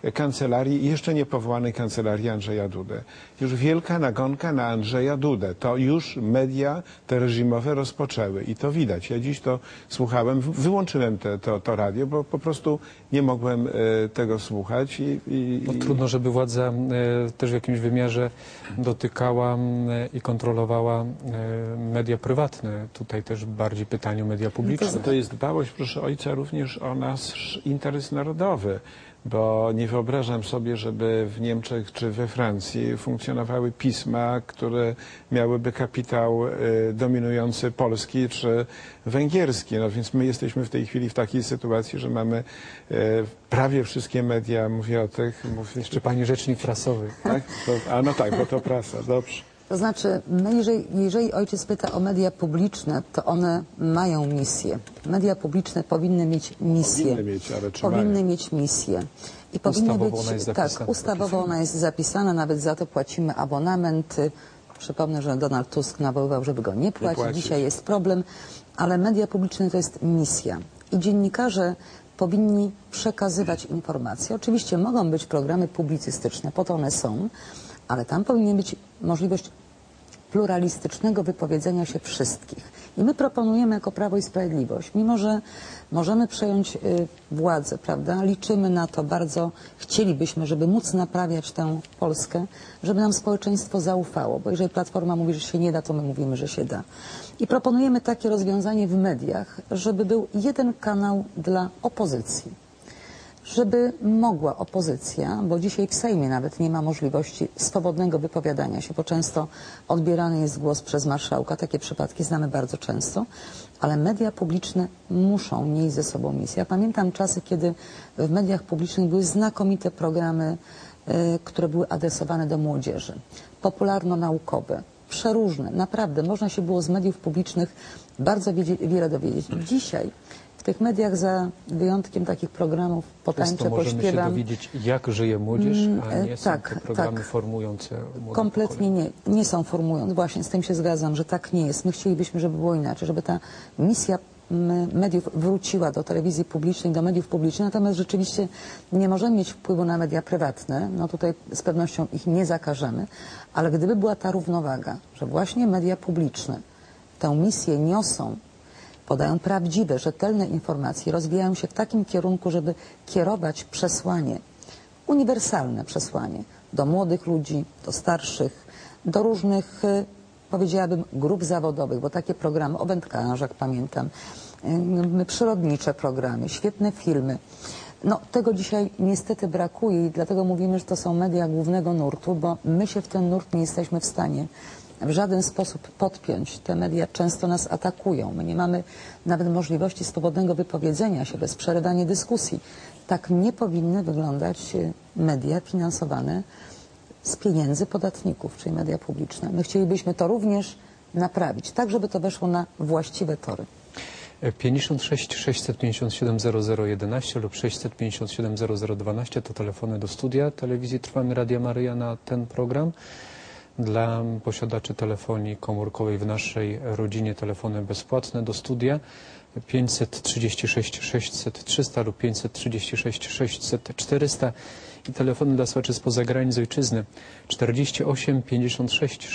kancelarii, jeszcze nie powołanej kancelarii Andrzeja Dudy. Już wielka nagonka na Andrzeja Dudę. To już media te reżimowe rozpoczęły i to widać. Ja dziś to słuchałem, wyłączyłem te, to, to radio, bo po prostu nie mogłem e, tego słuchać. I, i, No, trudno, żeby władza e, też w jakimś wymiarze dotykała e, i kontrolowała e, media prywatne. Tutaj też bardziej pytanie o media publiczne. To jest dbałość, proszę ojca, również o nasz interes narodowy, bo nie wyobrażam sobie, żeby w Niemczech czy we Francji funkcjonowały pisma, które miałyby kapitał y, dominujący polski czy węgierski. No więc my jesteśmy w tej chwili w takiej sytuacji, że mamy y, prawie wszystkie media, mówię o tych... Mówię, Jeszcze pani rzecznik prasowy. tak? To, a no tak, bo to prasa, dobrze. To znaczy, my jeżeli, jeżeli ojciec pyta o media publiczne, to one mają misję. Media publiczne powinny mieć misję. Powinny mieć, ale czy Powinny mają? mieć misję. I powinny Ustawowo być, ona jest tak, zapisana. ustawowo ona jest zapisana, nawet za to płacimy abonament. Przypomnę, że Donald Tusk nawoływał, żeby go nie płacić. płacić. Dzisiaj jest problem, ale media publiczne to jest misja. I dziennikarze powinni przekazywać informacje. Oczywiście mogą być programy publicystyczne, po to one są, ale tam powinna być możliwość pluralistycznego wypowiedzenia się wszystkich. I my proponujemy jako Prawo i Sprawiedliwość, mimo że możemy przejąć y, władzę, prawda, liczymy na to bardzo, chcielibyśmy, żeby móc naprawiać tę Polskę, żeby nam społeczeństwo zaufało, bo jeżeli Platforma mówi, że się nie da, to my mówimy, że się da. I proponujemy takie rozwiązanie w mediach, żeby był jeden kanał dla opozycji. Żeby mogła opozycja, bo dzisiaj w Sejmie nawet nie ma możliwości swobodnego wypowiadania się, bo często odbierany jest głos przez marszałka, takie przypadki znamy bardzo często, ale media publiczne muszą nieść ze sobą misję. Ja pamiętam czasy, kiedy w mediach publicznych były znakomite programy, y, które były adresowane do młodzieży, popularno-naukowe, przeróżne, naprawdę, można się było z mediów publicznych bardzo wiele dowiedzieć. Dzisiaj w tych mediach, za wyjątkiem takich programów Potańczę, Często możemy się pośpiewam, dowiedzieć, jak żyje młodzież, a Mm, nie są tak, to programy tak. formujące młode kompletnie nie, nie są formujące. Właśnie z tym się zgadzam, że tak nie jest. My chcielibyśmy, żeby było inaczej, żeby ta misja mm, mediów wróciła do telewizji publicznej, do mediów publicznych, natomiast rzeczywiście nie możemy mieć wpływu na media prywatne, no tutaj z pewnością ich nie zakażemy, ale gdyby była ta równowaga, że właśnie media publiczne tę misję niosą, podają prawdziwe, rzetelne informacje, rozwijają się w takim kierunku, żeby kierować przesłanie, uniwersalne przesłanie do młodych ludzi, do starszych, do różnych, y, powiedziałabym, grup zawodowych, bo takie programy o wędkarzach pamiętam, y, przyrodnicze programy, świetne filmy. No, tego dzisiaj niestety brakuje i dlatego mówimy, że to są media głównego nurtu, bo my się w ten nurt nie jesteśmy w stanie w żaden sposób podpiąć. Te media często nas atakują. My nie mamy nawet możliwości swobodnego wypowiedzenia się bez przerywania dyskusji. Tak nie powinny wyglądać media finansowane z pieniędzy podatników, czyli media publiczne. My chcielibyśmy to również naprawić, tak żeby to weszło na właściwe tory. pięćdziesiąt sześć sześćset pięćdziesiąt siedem zero zero jedenaście lub sześćset pięćdziesiąt siedem zero zero dwanaście to telefony do studia telewizji Trwamy Radia Maryja na ten program. Dla posiadaczy telefonii komórkowej w naszej rodzinie telefony bezpłatne do studia pięćset trzydzieści sześć sześćset trzysta lub pięćset trzydzieści sześć sześćset czterysta i telefony dla słuchaczy spoza granic ojczyzny czterdzieści osiem pięćdziesiąt sześć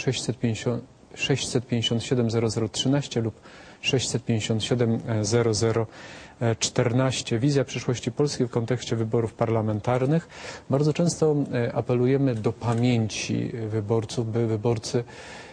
sześćset pięćdziesiąt siedem zero zero trzynaście lub sześćset pięćdziesiąt siedem zero zero czternaście. Wizja przyszłości Polski w kontekście wyborów parlamentarnych. Bardzo często apelujemy do pamięci wyborców, by wyborcy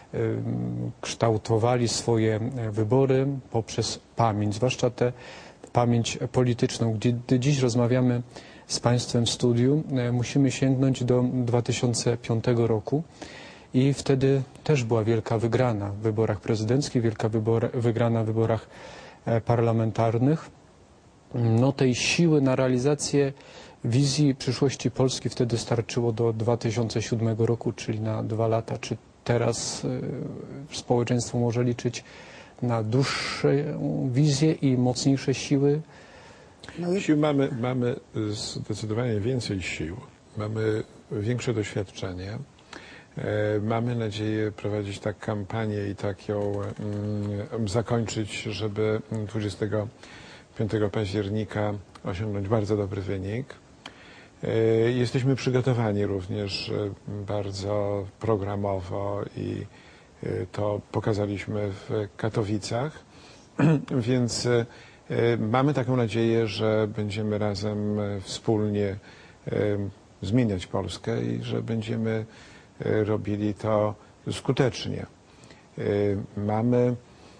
kształtowali swoje wybory poprzez pamięć, zwłaszcza tę pamięć polityczną. Gdy dziś rozmawiamy z Państwem w studiu, musimy sięgnąć do dwa tysiące piątego roku. I wtedy też była wielka wygrana w wyborach prezydenckich, wielka wybor, wygrana w wyborach parlamentarnych. No tej siły na realizację wizji przyszłości Polski wtedy starczyło do dwa tysiące siódmego roku, czyli na dwa lata. Czy teraz y, społeczeństwo może liczyć na dłuższą wizję i mocniejsze siły? Sił mamy, mamy zdecydowanie więcej sił. Mamy większe doświadczenie. Mamy nadzieję prowadzić tak kampanię i tak ją um, zakończyć, żeby dwudziestego piątego października osiągnąć bardzo dobry wynik. Jesteśmy przygotowani również bardzo programowo i to pokazaliśmy w Katowicach, więc mamy taką nadzieję, że będziemy razem wspólnie zmieniać Polskę i że będziemy robili to skutecznie. Mamy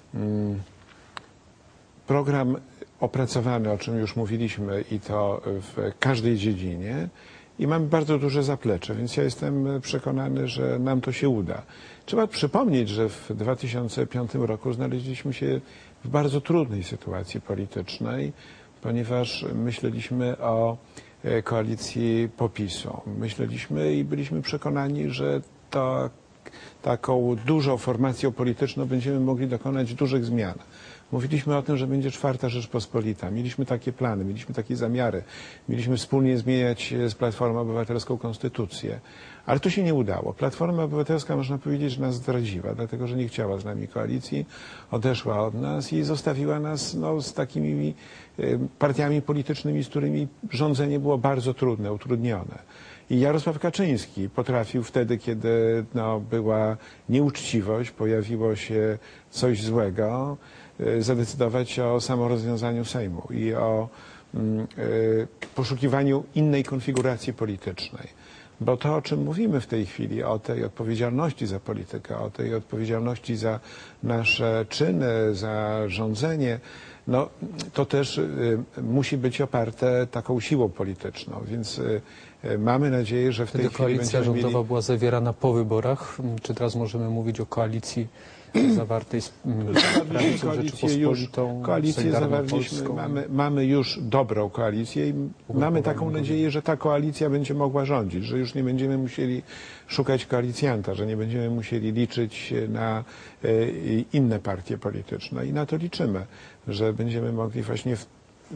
program opracowany, o czym już mówiliśmy, i to w każdej dziedzinie, i mamy bardzo duże zaplecze, więc ja jestem przekonany, że nam to się uda. Trzeba przypomnieć, że w dwa tysiące piątym roku znaleźliśmy się w bardzo trudnej sytuacji politycznej, ponieważ myśleliśmy o koalicji PO-PiS-u. Myśleliśmy i byliśmy przekonani, że to taką dużą formacją polityczną będziemy mogli dokonać dużych zmian. Mówiliśmy o tym, że będzie czwarta Rzeczpospolita. Mieliśmy takie plany, mieliśmy takie zamiary. Mieliśmy wspólnie zmieniać z Platformą Obywatelską konstytucję. Ale to się nie udało. Platforma Obywatelska, można powiedzieć, że nas zdradziła, dlatego że nie chciała z nami koalicji, odeszła od nas i zostawiła nas no, z takimi partiami politycznymi, z którymi rządzenie było bardzo trudne, utrudnione. I Jarosław Kaczyński potrafił wtedy, kiedy no, była nieuczciwość, pojawiło się coś złego, zadecydować o samorozwiązaniu Sejmu i o y, poszukiwaniu innej konfiguracji politycznej. Bo to, o czym mówimy w tej chwili, o tej odpowiedzialności za politykę, o tej odpowiedzialności za nasze czyny, za rządzenie, no, to też y, musi być oparte taką siłą polityczną. Więc y, mamy nadzieję, że w tej Wtedy chwili koalicja będziemy rządowa mieli... była zawierana po wyborach. Czy teraz możemy mówić o koalicji zawartej z Zawarliśmy koalicję już, koalicję zawarliśmy, mamy, mamy już dobrą koalicję i mamy taką nadzieję, że ta koalicja będzie mogła rządzić, że już nie będziemy musieli szukać koalicjanta, że nie będziemy musieli liczyć na y, inne partie polityczne i na to liczymy, że będziemy mogli właśnie w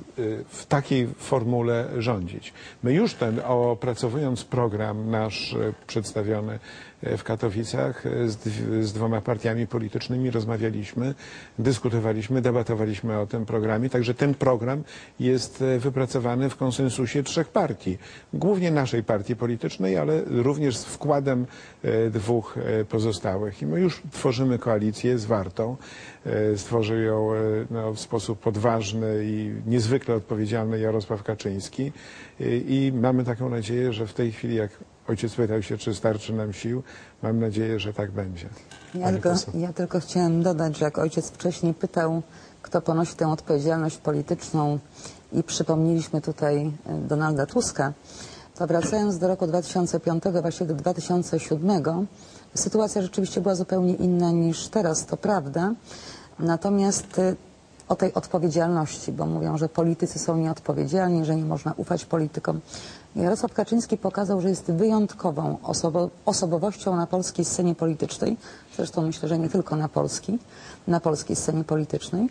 w takiej formule rządzić. My już ten, opracowując program nasz przedstawiony w Katowicach z, z dwoma partiami politycznymi, rozmawialiśmy, dyskutowaliśmy, debatowaliśmy o tym programie, także ten program jest wypracowany w konsensusie trzech partii. Głównie naszej partii politycznej, ale również z wkładem dwóch pozostałych. I my już tworzymy koalicję zwartą. Stworzył ją no, w sposób odważny i niezwykle odpowiedzialny Jarosław Kaczyński i mamy taką nadzieję, że w tej chwili, jak ojciec pytał się, czy starczy nam sił, mam nadzieję, że tak będzie. Ja tylko, ja tylko chciałem dodać, że jak ojciec wcześniej pytał, kto ponosi tę odpowiedzialność polityczną i przypomnieliśmy tutaj Donalda Tuska, to wracając do roku dwa tysiące piątego, właściwie do dwa tysiące siódmego, sytuacja rzeczywiście była zupełnie inna niż teraz, to prawda. Natomiast o tej odpowiedzialności, bo mówią, że politycy są nieodpowiedzialni, że nie można ufać politykom. Jarosław Kaczyński pokazał, że jest wyjątkową osobo osobowością na polskiej scenie politycznej. Zresztą myślę, że nie tylko na, Polski, na polskiej scenie politycznej,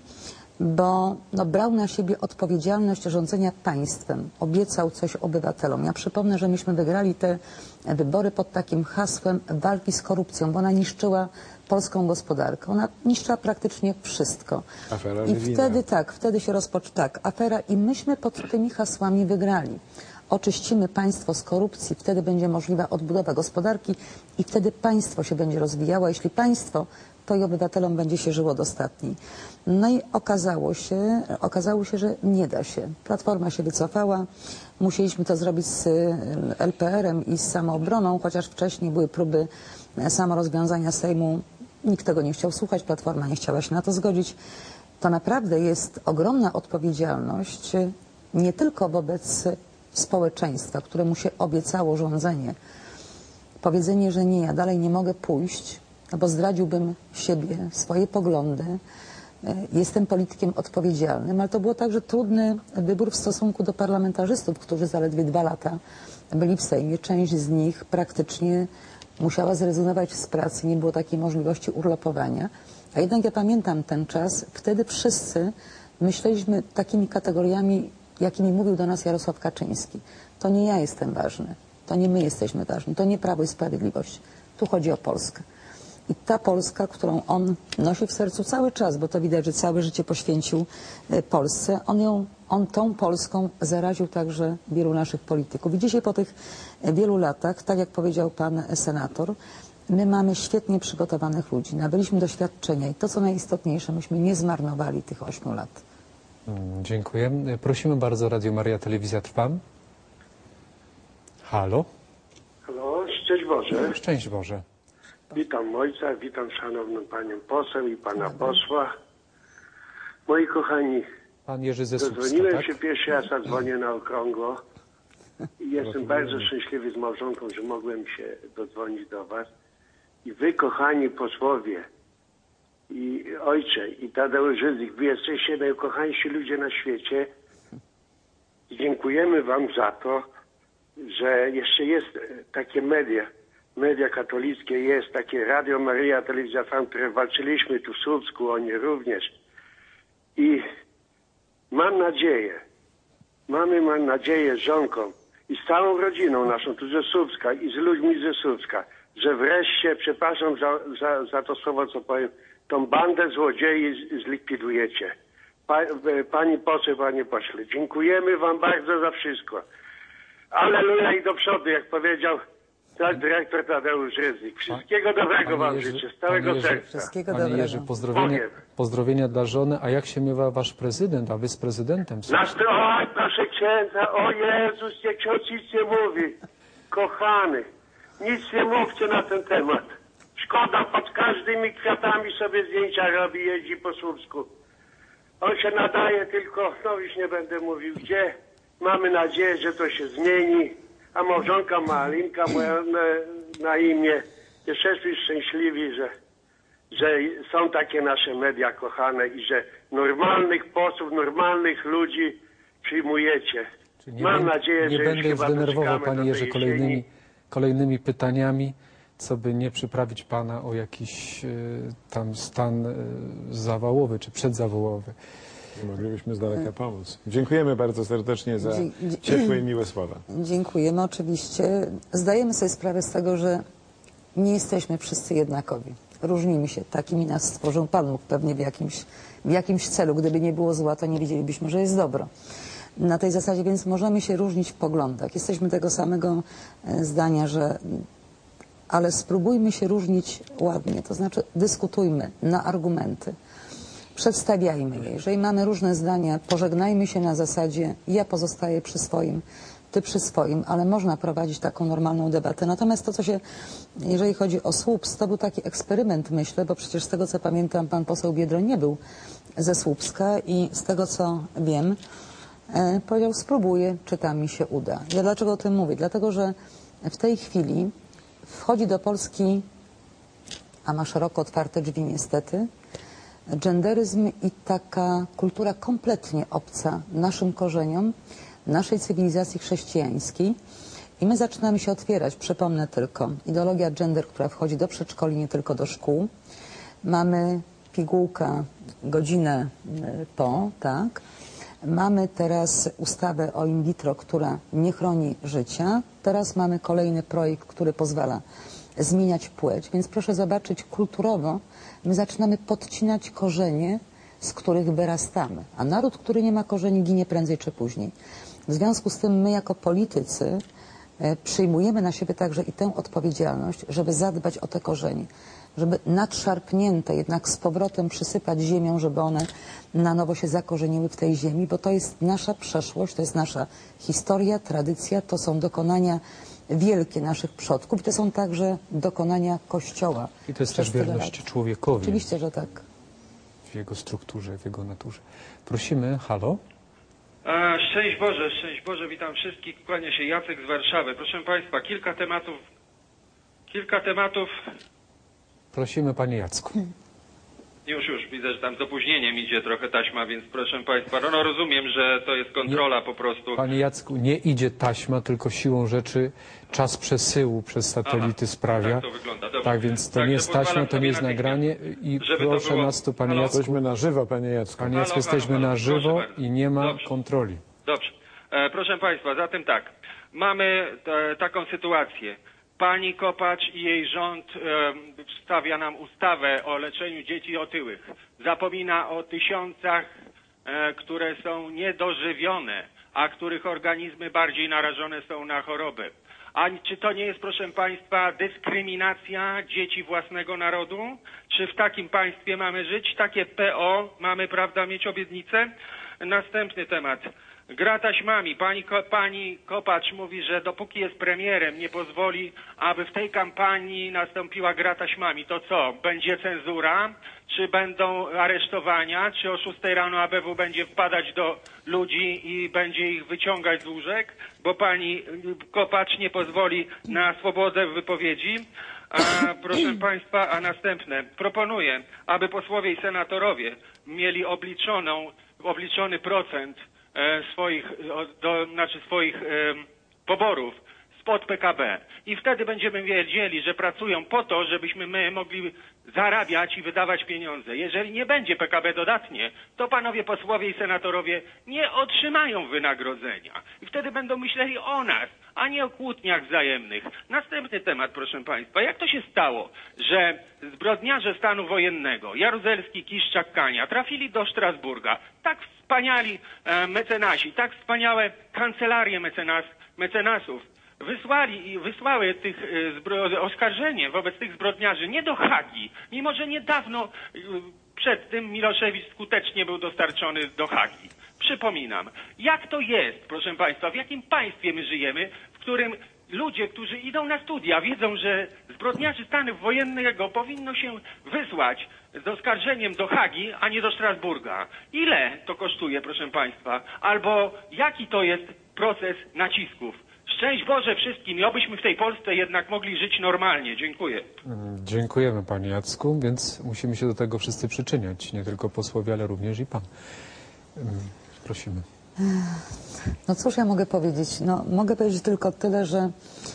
bo no, brał na siebie odpowiedzialność rządzenia państwem. Obiecał coś obywatelom. Ja przypomnę, że myśmy wygrali te wybory pod takim hasłem walki z korupcją, bo ona niszczyła polską gospodarkę. Ona niszczyła praktycznie wszystko. Afera I Lewina. wtedy tak, wtedy się rozpoczęła tak, afera i myśmy pod tymi hasłami wygrali. Oczyścimy państwo z korupcji, wtedy będzie możliwa odbudowa gospodarki i wtedy państwo się będzie rozwijało. Jeśli państwo, to i obywatelom będzie się żyło dostatniej. No i okazało się, okazało się, że nie da się. Platforma się wycofała. Musieliśmy to zrobić z L P R-em i z Samoobroną, chociaż wcześniej były próby samorozwiązania Sejmu. Nikt tego nie chciał słuchać, Platforma nie chciała się na to zgodzić. To naprawdę jest ogromna odpowiedzialność nie tylko wobec społeczeństwa, któremu się obiecało rządzenie. Powiedzenie, że nie, ja dalej nie mogę pójść, no bo zdradziłbym siebie, swoje poglądy. Jestem politykiem odpowiedzialnym, ale to było także trudny wybór w stosunku do parlamentarzystów, którzy zaledwie dwa lata byli w Sejmie. Część z nich praktycznie musiała zrezygnować z pracy, nie było takiej możliwości urlopowania. A jednak ja pamiętam ten czas, wtedy wszyscy myśleliśmy takimi kategoriami, jakimi mówił do nas Jarosław Kaczyński. To nie ja jestem ważny, to nie my jesteśmy ważni, to nie Prawo i Sprawiedliwość. Tu chodzi o Polskę. I ta Polska, którą on nosi w sercu cały czas, bo to widać, że całe życie poświęcił e, Polsce, on ją, on tą Polską zaraził także wielu naszych polityków. I dzisiaj po tych e, wielu latach, tak jak powiedział pan senator, my mamy świetnie przygotowanych ludzi, nabyliśmy doświadczenia i to, co najistotniejsze, myśmy nie zmarnowali tych ośmiu lat. Mm, Dziękuję. Prosimy bardzo, Radio Maria Telewizja Trwam. Halo? Halo, szczęść Boże. Szczęść Boże. Witam ojca, witam szanowną panią poseł i pana posła. Moi kochani, Pan Jerzy ze Słupska, zadzwoniłem tak? się pierwszy raz, a dzwonię na okrągło. I jestem bardzo szczęśliwy z małżonką, że mogłem się dodzwonić do was. I wy, kochani posłowie, i ojcze, i Tadeusz Rydzyk, wy jesteście najkochańsi ludzie na świecie. I dziękujemy wam za to, że jeszcze jest takie media, media katolickie, jest takie Radio Maria, Telewizja Trwam, które walczyliśmy tu w Słupsku, oni również. I mam nadzieję, mamy mam nadzieję z żonką i z całą rodziną naszą tu ze Słupska i z ludźmi ze Słupska, że wreszcie, przepraszam za, za, za to słowo, co powiem, tą bandę złodziei z- zlikwidujecie. Pa, pani poseł, panie pośle, dziękujemy wam bardzo za wszystko. Aleluja i do przodu, jak powiedział tak dyrektor Tadeusz Rydzyk. Wszystkiego dobrego Panie wam Jerzy- życzę, z całego Panie Jerzy- serca. Wszystkiego Panie dobrego. Jerzy, pozdrowienia, Bogiem. pozdrowienia dla żony. A jak się miewa wasz prezydent, a wy z prezydentem? Nasz, o, proszę księdza, o Jezus, jak ksiądz nic nie mówi. Kochany, nic nie mówcie na ten temat. Szkoda, pod każdymi kwiatami sobie zdjęcia robi, jeździ po Słupsku. On się nadaje tylko, no już nie będę mówił gdzie. Mamy nadzieję, że to się zmieni. A małżonka ma Alinka moja na, na imię. Jesteśmy szczęśliwi, że, że są takie nasze media kochane i że normalnych posłów, normalnych ludzi przyjmujecie. Czyli nie Mam będę- nadzieję, nie że będę już chyba denerwował, doczekamy panie do Jerzy, tej kolejnymi, jesieni. kolejnymi pytaniami, co by nie przyprawić pana o jakiś e, tam stan e, zawałowy czy przedzawałowy. Moglibyśmy z daleka pomóc. Dziękujemy bardzo serdecznie za Dzie- dzie- ciepłe i miłe słowa. Dziękujemy. Oczywiście zdajemy sobie sprawę z tego, że nie jesteśmy wszyscy jednakowi. Różnimy się. Takimi nas stworzył Pan Bóg pewnie w jakimś, w jakimś celu. Gdyby nie było zła, to nie wiedzielibyśmy, że jest dobro. Na tej zasadzie więc możemy się różnić w poglądach. Jesteśmy tego samego e, zdania, że ale spróbujmy się różnić ładnie, to znaczy dyskutujmy na argumenty. Przedstawiajmy je. Jeżeli mamy różne zdania, pożegnajmy się na zasadzie ja pozostaję przy swoim, ty przy swoim, ale można prowadzić taką normalną debatę. Natomiast to, co się, jeżeli chodzi o Słupsk, to był taki eksperyment, myślę, bo przecież z tego, co pamiętam, pan poseł Biedroń nie był ze Słupska i z tego, co wiem, e, powiedział, spróbuję, czy tam mi się uda. Ja dlaczego o tym mówię? Dlatego, że w tej chwili wchodzi do Polski, a ma szeroko otwarte drzwi niestety, genderyzm i taka kultura kompletnie obca naszym korzeniom, naszej cywilizacji chrześcijańskiej. I my zaczynamy się otwierać. Przypomnę tylko, ideologia gender, która wchodzi do przedszkoli, nie tylko do szkół. Mamy pigułkę godzinę y, po, tak. Mamy teraz ustawę o in vitro, która nie chroni życia. Teraz mamy kolejny projekt, który pozwala zmieniać płeć. Więc proszę zobaczyć, kulturowo my zaczynamy podcinać korzenie, z których wyrastamy. A naród, który nie ma korzeni, ginie prędzej czy później. W związku z tym my jako politycy e, przyjmujemy na siebie także i tę odpowiedzialność, żeby zadbać o te korzenie. Żeby nadszarpnięte jednak z powrotem przysypać ziemią, żeby one na nowo się zakorzeniły w tej ziemi, bo to jest nasza przeszłość, to jest nasza historia, tradycja, to są dokonania wielkie naszych przodków, to są także dokonania Kościoła. I to jest przez też tyle wierność lat. człowiekowi Oczywiście, że tak. w jego strukturze, w jego naturze. Prosimy, halo? A, szczęść Boże, szczęść Boże, witam wszystkich. Kłania się Jacek z Warszawy. Proszę Państwa, kilka tematów, kilka tematów, Prosimy, panie Jacku. już, już widzę, że tam z opóźnieniem idzie trochę taśma, więc proszę Państwa, no, no rozumiem, że to jest kontrola po prostu. Panie Jacku, nie idzie taśma, tylko siłą rzeczy czas przesyłu przez satelity Aha, sprawia. tak to wygląda, dobrze. Tak, więc to Także nie jest taśma, pozwalam to nie sobie jest natychmiast, nagranie i żeby to proszę było- nas tu, panie Halo? Jacku. Jesteśmy na żywo, panie Jacku. Panie Halo, Jacku, halo, jesteśmy halo, na proszę żywo bardzo. i nie ma Dobrze. kontroli. Dobrze. E, proszę Państwa, zatem tak, mamy e, taką sytuację. Pani Kopacz i jej rząd e, wstawia nam ustawę o leczeniu dzieci otyłych. Zapomina o tysiącach, e, które są niedożywione, a których organizmy bardziej narażone są na chorobę. A czy to nie jest, proszę Państwa, dyskryminacja dzieci własnego narodu? Czy w takim państwie mamy żyć? Takie P O mamy, prawda, mieć obietnicę? Następny temat. Gra taśmami. Pani, Ko pani Kopacz mówi, że dopóki jest premierem, nie pozwoli, aby w tej kampanii nastąpiła gra taśmami. To co? Będzie cenzura? Czy będą aresztowania? Czy o szóstej rano A B W będzie wpadać do ludzi i będzie ich wyciągać z łóżek? Bo pani Kopacz nie pozwoli na swobodę w wypowiedzi. A, proszę Państwa, a następne. Proponuję, aby posłowie i senatorowie mieli obliczoną, obliczony procent e, swoich, o, do, znaczy swoich e, poborów spod P K B. I wtedy będziemy wiedzieli, że pracują po to, żebyśmy my mogli zarabiać i wydawać pieniądze. Jeżeli nie będzie P K B dodatnie, to panowie posłowie i senatorowie nie otrzymają wynagrodzenia. I wtedy będą myśleli o nas, a nie o kłótniach wzajemnych. Następny temat, proszę Państwa. Jak to się stało, że zbrodniarze stanu wojennego, Jaruzelski, Kiszczak, Kania, trafili do Strasburga? Tak wspaniali e, mecenasi, tak wspaniałe kancelarie mecenas, mecenasów wysłali i wysłały tych e, oskarżenie wobec tych zbrodniarzy nie do Hagi, mimo że niedawno e, przed tym Miloszewicz skutecznie był dostarczony do Hagi. Przypominam, jak to jest, proszę Państwa, w jakim państwie my żyjemy, w którym ludzie, którzy idą na studia, wiedzą, że zbrodniarzy stanu wojennego powinno się wysłać z oskarżeniem do Hagi, a nie do Strasburga. Ile to kosztuje, proszę Państwa? Albo jaki to jest proces nacisków? Szczęść Boże wszystkim i obyśmy w tej Polsce jednak mogli żyć normalnie. Dziękuję. Dziękujemy Panie Jacku, więc musimy się do tego wszyscy przyczyniać. Nie tylko posłowie, ale również i Pan. Prosimy. No cóż ja mogę powiedzieć? No, mogę powiedzieć tylko tyle, że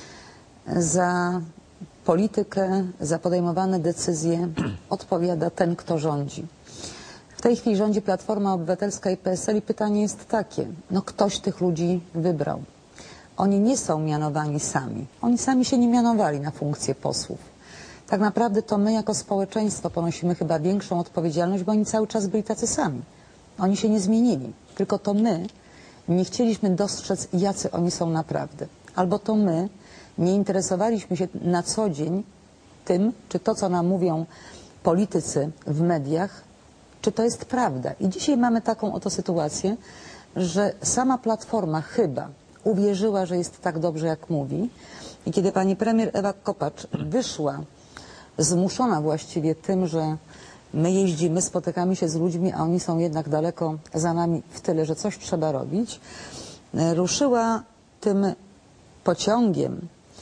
za politykę, za podejmowane decyzje odpowiada ten, kto rządzi. W tej chwili rządzi Platforma Obywatelska i P S L i pytanie jest takie. No ktoś tych ludzi wybrał. Oni nie są mianowani sami. Oni sami się nie mianowali na funkcję posłów. Tak naprawdę to my jako społeczeństwo ponosimy chyba większą odpowiedzialność, bo oni cały czas byli tacy sami. Oni się nie zmienili. Tylko to my nie chcieliśmy dostrzec, jacy oni są naprawdę. Albo to my nie interesowaliśmy się na co dzień tym, czy to, co nam mówią politycy w mediach, czy to jest prawda. I dzisiaj mamy taką oto sytuację, że sama Platforma chyba uwierzyła, że jest tak dobrze, jak mówi. I kiedy pani premier Ewa Kopacz wyszła, zmuszona właściwie tym, że my jeździmy, spotykamy się z ludźmi, a oni są jednak daleko za nami w tyle, że coś trzeba robić, ruszyła tym pociągiem.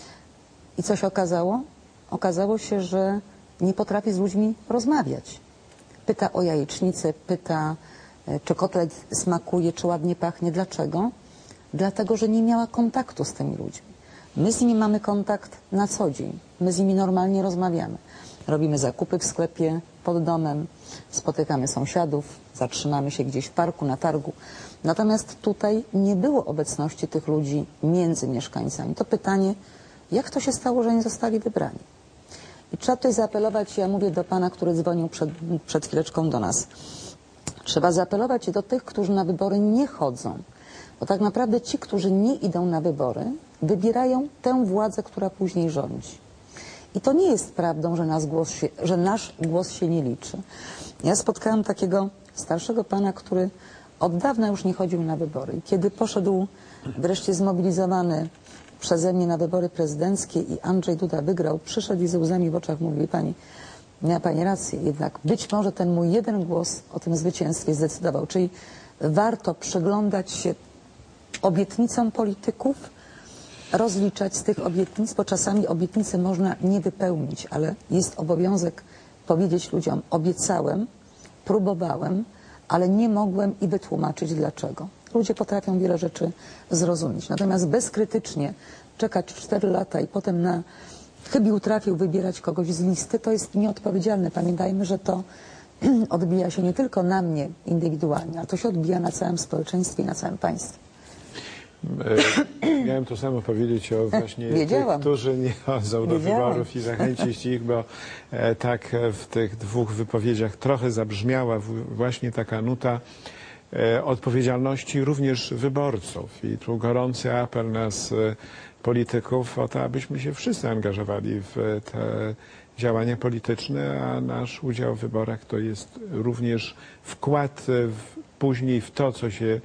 I co się okazało? Okazało się, że nie potrafi z ludźmi rozmawiać. Pyta o jajecznicę, pyta, czy kotlet smakuje, czy ładnie pachnie. Dlaczego? Dlatego, że nie miała kontaktu z tymi ludźmi. My z nimi mamy kontakt na co dzień. My z nimi normalnie rozmawiamy. Robimy zakupy w sklepie, pod domem, spotykamy sąsiadów, zatrzymamy się gdzieś w parku, na targu. Natomiast tutaj nie było obecności tych ludzi między mieszkańcami. To pytanie, jak to się stało, że nie zostali wybrani? I trzeba tutaj zaapelować, ja mówię do pana, który dzwonił przed, przed chwileczką do nas. Trzeba zaapelować do tych, którzy na wybory nie chodzą. Bo tak naprawdę ci, którzy nie idą na wybory, wybierają tę władzę, która później rządzi. I to nie jest prawdą, że, nas głos się, że nasz głos się nie liczy. Ja spotkałam takiego starszego pana, który od dawna już nie chodził na wybory. I kiedy poszedł wreszcie zmobilizowany przeze mnie na wybory prezydenckie i Andrzej Duda wygrał, przyszedł i ze łzami w oczach mówi: pani, miała pani rację, jednak być może ten mój jeden głos o tym zwycięstwie zdecydował. Czyli warto przyglądać się obietnicom polityków, rozliczać z tych obietnic, bo czasami obietnice można nie wypełnić, ale jest obowiązek powiedzieć ludziom: obiecałem, próbowałem, ale nie mogłem i wytłumaczyć dlaczego. Ludzie potrafią wiele rzeczy zrozumieć. Natomiast bezkrytycznie czekać cztery lata i potem na chybił trafił wybierać kogoś z listy, to jest nieodpowiedzialne. Pamiętajmy, że to odbija się nie tylko na mnie indywidualnie, ale to się odbija na całym społeczeństwie i na całym państwie. E, Miałem to samo powiedzieć o właśnie Wiedziałam. tych, którzy nie chodzą do Wiedziałam. wyborów i zachęcić ich, bo e, tak e, w tych dwóch wypowiedziach trochę zabrzmiała w, właśnie taka nuta e, odpowiedzialności również wyborców. I tu gorący apel nas e, polityków o to, abyśmy się wszyscy angażowali w te działania polityczne, a nasz udział w wyborach to jest również wkład w, później w to, co się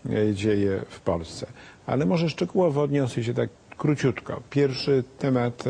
dzieje w Polsce. Ale może szczegółowo odniosę się tak króciutko. Pierwszy temat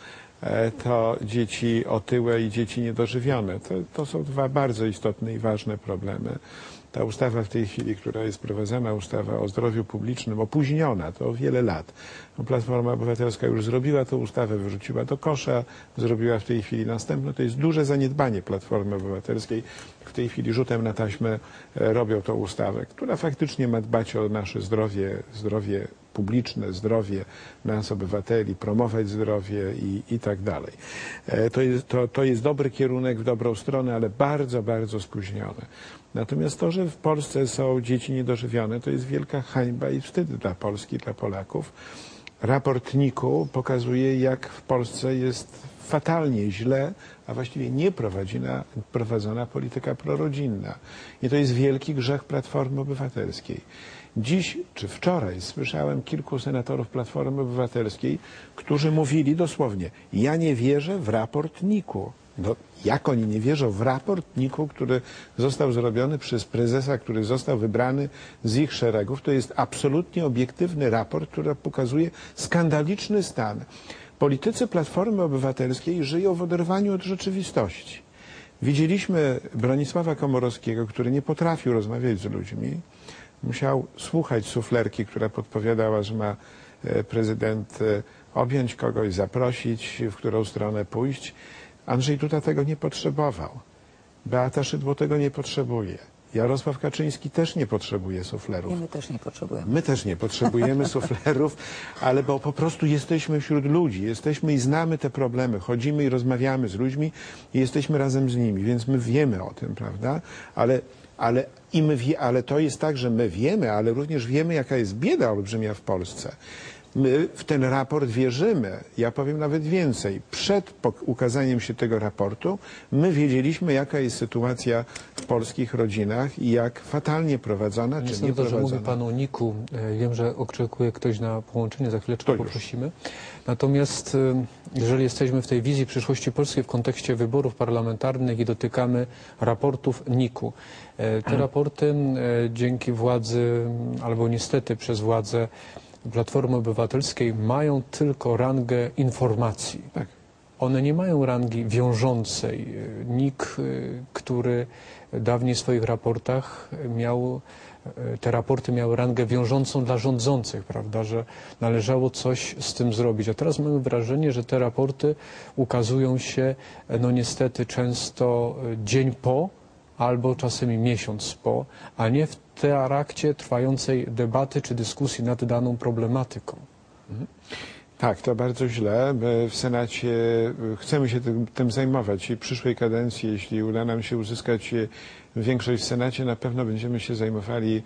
e, to dzieci otyłe i dzieci niedożywione. To, to są dwa bardzo istotne i ważne problemy. Ta ustawa w tej chwili, która jest prowadzona, ustawa o zdrowiu publicznym, opóźniona, to o wiele lat. No, Platforma Obywatelska już zrobiła tę ustawę, wyrzuciła do kosza, zrobiła w tej chwili następną. To jest duże zaniedbanie Platformy Obywatelskiej. W tej chwili rzutem na taśmę e, robią tą ustawę, która faktycznie ma dbać o nasze zdrowie, zdrowie publiczne, zdrowie nas, obywateli, promować zdrowie i, i tak dalej. E, to, jest, to, to jest dobry kierunek w dobrą stronę, ale bardzo, bardzo spóźnione. Natomiast to, że w Polsce są dzieci niedożywione, to jest wielka hańba i wstyd dla Polski, dla Polaków. Raport N I K U pokazuje, jak w Polsce jest fatalnie, źle, a właściwie nie prowadzona, prowadzona polityka prorodzinna. I to jest wielki grzech Platformy Obywatelskiej. Dziś czy wczoraj słyszałem kilku senatorów Platformy Obywatelskiej, którzy mówili dosłownie: ja nie wierzę w raport N I K U. No, jak oni nie wierzą w raport N I K U, który został zrobiony przez prezesa, który został wybrany z ich szeregów? To jest absolutnie obiektywny raport, który pokazuje skandaliczny stan. Politycy Platformy Obywatelskiej żyją w oderwaniu od rzeczywistości. Widzieliśmy Bronisława Komorowskiego, który nie potrafił rozmawiać z ludźmi. Musiał słuchać suflerki, która podpowiadała, że ma prezydent objąć kogoś, zaprosić, w którą stronę pójść. Andrzej Duda tego nie potrzebował. Beata Szydło tego nie potrzebuje. Jarosław Kaczyński też nie potrzebuje suflerów. I my też nie potrzebujemy. My też nie potrzebujemy suflerów, ale bo po prostu jesteśmy wśród ludzi, jesteśmy i znamy te problemy, chodzimy i rozmawiamy z ludźmi i jesteśmy razem z nimi, więc my wiemy o tym, prawda? Ale, ale, i my wie, ale to jest tak, że my wiemy, ale również wiemy, jaka jest bieda olbrzymia w Polsce. My w ten raport wierzymy. Ja powiem nawet więcej. Przed ukazaniem się tego raportu my wiedzieliśmy, jaka jest sytuacja w polskich rodzinach i jak fatalnie prowadzona, Nie czy sądzę, nie że prowadzona. mówi Pan o N I K U. Wiem, że oczekuje ktoś na połączenie, za chwileczkę To już. poprosimy. Natomiast y, jeżeli jesteśmy w tej wizji przyszłości Polski w kontekście wyborów parlamentarnych i dotykamy raportów N I K U. E, Te raporty e, dzięki władzy, albo niestety przez władzę Platformy Obywatelskiej mają tylko rangę informacji. Tak. One nie mają rangi wiążącej. N I K, który dawniej w swoich raportach miał, te raporty miały rangę wiążącą dla rządzących, prawda, że należało coś z tym zrobić. A teraz mamy wrażenie, że te raporty ukazują się, no niestety często dzień po, albo czasami miesiąc po, a nie w trakcie trwającej debaty czy dyskusji nad daną problematyką. Mhm. Tak, to bardzo źle. My w Senacie chcemy się tym, tym zajmować i w przyszłej kadencji, jeśli uda nam się uzyskać większość w Senacie, na pewno będziemy się zajmowali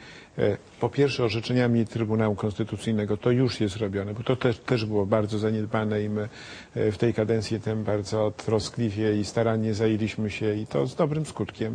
po pierwsze orzeczeniami Trybunału Konstytucyjnego. To już jest robione, bo to też, też było bardzo zaniedbane i my w tej kadencji tym bardzo troskliwie i starannie zajęliśmy się i to z dobrym skutkiem,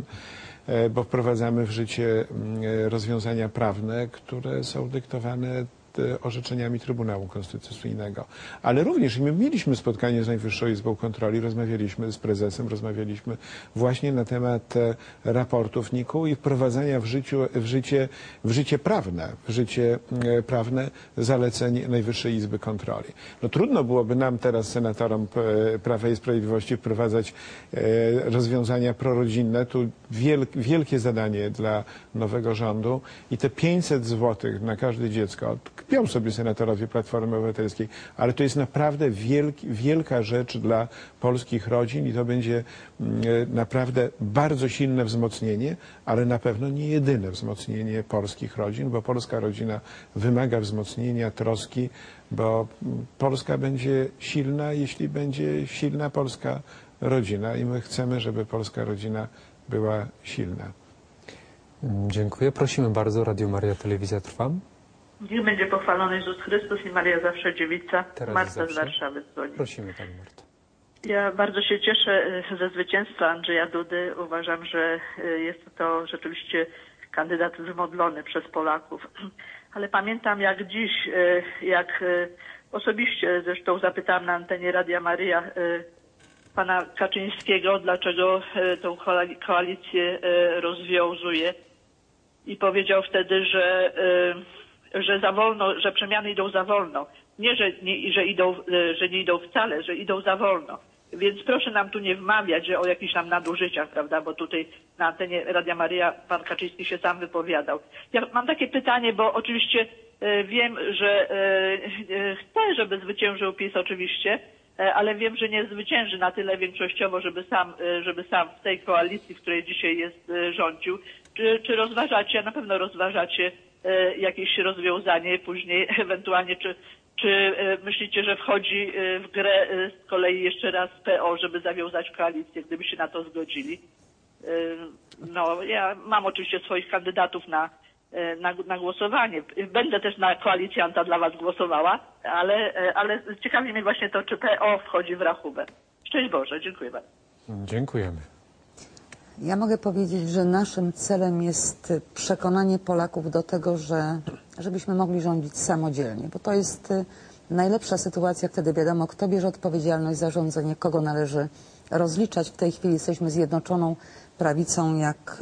bo wprowadzamy w życie rozwiązania prawne, które są dyktowane orzeczeniami Trybunału Konstytucyjnego. Ale również my mieliśmy spotkanie z Najwyższą Izbą Kontroli, rozmawialiśmy z prezesem, rozmawialiśmy właśnie na temat raportów N I K U i wprowadzania w, życiu, w, życie, w życie prawne, w życie prawne zaleceń Najwyższej Izby Kontroli. No trudno byłoby nam teraz, senatorom Prawa i Sprawiedliwości, wprowadzać rozwiązania prorodzinne. Tu wiel, wielkie zadanie dla nowego rządu i te pięćset złotych na każde dziecko kpią sobie senatorowie Platformy Obywatelskiej, ale to jest naprawdę wielki, wielka rzecz dla polskich rodzin i to będzie naprawdę bardzo silne wzmocnienie, ale na pewno nie jedyne wzmocnienie polskich rodzin, bo polska rodzina wymaga wzmocnienia, troski, bo Polska będzie silna, jeśli będzie silna polska rodzina i my chcemy, żeby polska rodzina była silna. Dziękuję. Prosimy bardzo. Radio Maria Telewizja Trwa. Niech będzie pochwalony Jezus Chrystus i Maria zawsze dziewica. Teraz Marta zawsze. z Warszawy dzwoni. Prosimy Pani Marto. Ja bardzo się cieszę ze zwycięstwa Andrzeja Dudy. Uważam, że jest to rzeczywiście kandydat wymodlony przez Polaków. Ale pamiętam jak dziś, jak osobiście zresztą zapytałam na antenie Radia Maryja pana Kaczyńskiego, dlaczego tą koalicję rozwiązuje. I powiedział wtedy, że, że za wolno, że przemiany idą za wolno. Nie, że nie, że idą, że nie idą wcale, że idą za wolno. Więc proszę nam tu nie wmawiać, że o jakichś tam nadużyciach, prawda, bo tutaj na antenie Radia Maryja pan Kaczyński się sam wypowiadał. Ja mam takie pytanie, bo oczywiście e, wiem, że e, e, chcę, żeby zwyciężył PiS oczywiście, e, ale wiem, że nie zwycięży na tyle większościowo, żeby sam, e, żeby sam w tej koalicji, w której dzisiaj jest, e, rządził. Czy, czy rozważacie, na pewno rozważacie e, jakieś rozwiązanie później, ewentualnie, czy Czy myślicie, że wchodzi w grę z kolei jeszcze raz P O, żeby zawiązać koalicję, gdyby się na to zgodzili? No, ja mam oczywiście swoich kandydatów na, na, na głosowanie. Będę też na koalicjanta dla was głosowała, ale, ale ciekawi mnie właśnie to, czy P O wchodzi w rachubę. Szczęść Boże, dziękuję bardzo. Dziękujemy. Ja mogę powiedzieć, że naszym celem jest przekonanie Polaków do tego, że żebyśmy mogli rządzić samodzielnie, bo to jest najlepsza sytuacja, wtedy wiadomo, kto bierze odpowiedzialność za rządzenie, kogo należy rozliczać. W tej chwili jesteśmy zjednoczoną prawicą, jak,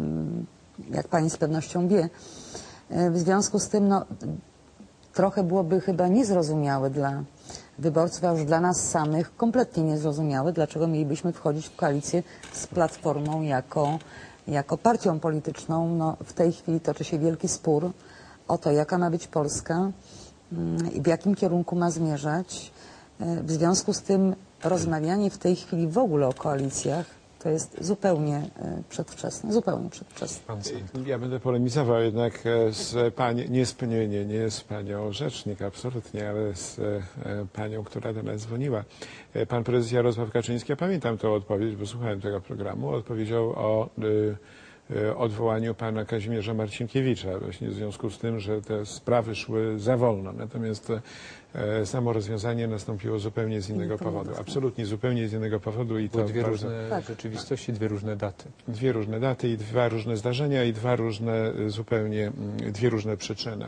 jak pani z pewnością wie. W związku z tym no, trochę byłoby chyba niezrozumiałe dla wyborców, a już dla nas samych kompletnie niezrozumiałe, dlaczego mielibyśmy wchodzić w koalicję z Platformą jako, jako partią polityczną. No, w tej chwili toczy się wielki spór o to, jaka ma być Polska i w jakim kierunku ma zmierzać. W związku z tym rozmawianie w tej chwili w ogóle o koalicjach to jest zupełnie przedwczesne, zupełnie przedwczesne. Ja będę polemizował jednak z panią, nie z, nie, nie, nie z panią rzecznik, absolutnie, ale z panią, która do nas dzwoniła. Pan prezes Jarosław Kaczyński, ja pamiętam tę odpowiedź, bo słuchałem tego programu, odpowiedział o y, odwołaniu pana Kazimierza Marcinkiewicza, właśnie w związku z tym, że te sprawy szły za wolno. Natomiast e, samo rozwiązanie nastąpiło zupełnie z innego powodu. Absolutnie zupełnie z innego powodu. I to dwie bardzo, różne tak. rzeczywistości, dwie różne daty. Dwie różne daty i dwa różne zdarzenia i dwa różne zupełnie, dwie różne przyczyny.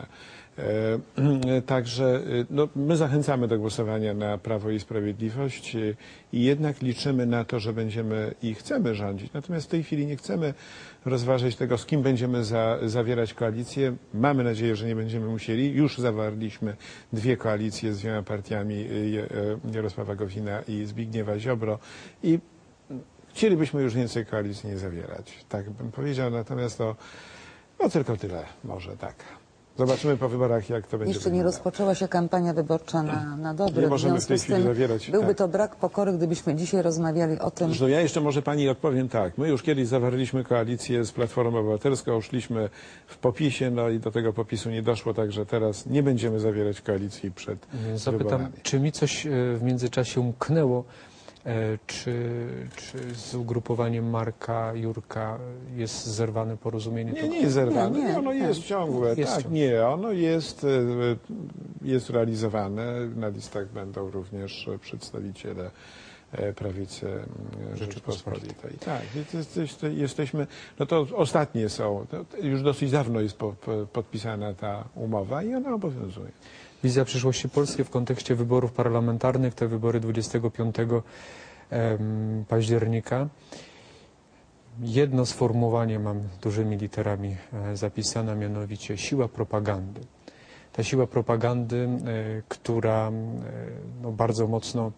E, także no, my zachęcamy do głosowania na Prawo i Sprawiedliwość e, i jednak liczymy na to, że będziemy i chcemy rządzić. Natomiast w tej chwili nie chcemy rozważać tego, z kim będziemy za, zawierać koalicję. Mamy nadzieję, że nie będziemy musieli. Już zawarliśmy dwie koalicje z dwiema partiami Jarosława Gowina i Zbigniewa Ziobro i chcielibyśmy już więcej koalicji nie zawierać. Tak bym powiedział, natomiast to no tylko tyle może tak. Zobaczymy po wyborach, jak to będzie. Jeszcze nie rozpoczęła się kampania wyborcza na, na dobre. Nie możemy w tej w chwili zawierać. Byłby tak. to brak pokory, gdybyśmy dzisiaj rozmawiali o tym. Zresztą ja jeszcze może pani odpowiem tak. My już kiedyś zawarliśmy koalicję z Platformą Obywatelską, szliśmy w popisie, no i do tego popisu nie doszło, także teraz nie będziemy zawierać koalicji przed Zapytam, wyborami. czy mi coś w międzyczasie umknęło? Czy, czy z ugrupowaniem Marka Jurka jest zerwane porozumienie? Nie, nie jest zerwane. Nie, nie, ono nie. jest ciągłe. Jest tak, ciągłe. nie, ono jest, jest realizowane. Na listach będą również przedstawiciele prawicy Rzeczypospolitej. Tak, jesteśmy, no to ostatnie są, to już dosyć dawno jest po, po, podpisana ta umowa i ona obowiązuje. Wizja przyszłości Polski w kontekście wyborów parlamentarnych, te wybory dwudziestego piątego października. Jedno sformułowanie mam dużymi literami zapisane, mianowicie siła propagandy. Ta siła propagandy, która no, bardzo mocno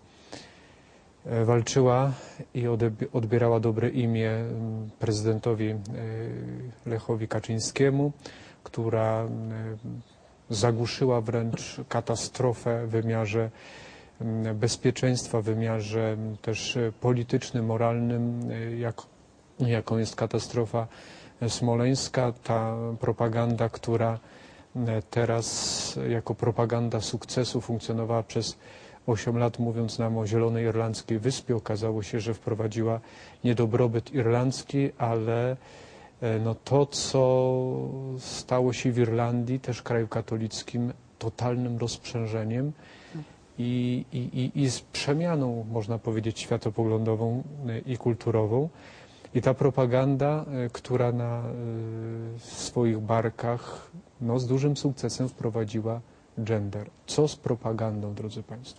walczyła i odbierała dobre imię prezydentowi Lechowi Kaczyńskiemu, która zagłuszyła wręcz katastrofę w wymiarze bezpieczeństwa, w wymiarze też politycznym, moralnym, jak, jaką jest katastrofa smoleńska. Ta propaganda, która teraz jako propaganda sukcesu funkcjonowała przez osiem lat, mówiąc nam o Zielonej Irlandzkiej Wyspie, okazało się, że wprowadziła nie dobrobyt irlandzki, ale no to, co stało się w Irlandii, też kraju katolickim, totalnym rozprzężeniem i, i, i, i z przemianą, można powiedzieć, światopoglądową i kulturową. I ta propaganda, która na swoich barkach no, z dużym sukcesem wprowadziła gender. Co z propagandą, drodzy Państwo?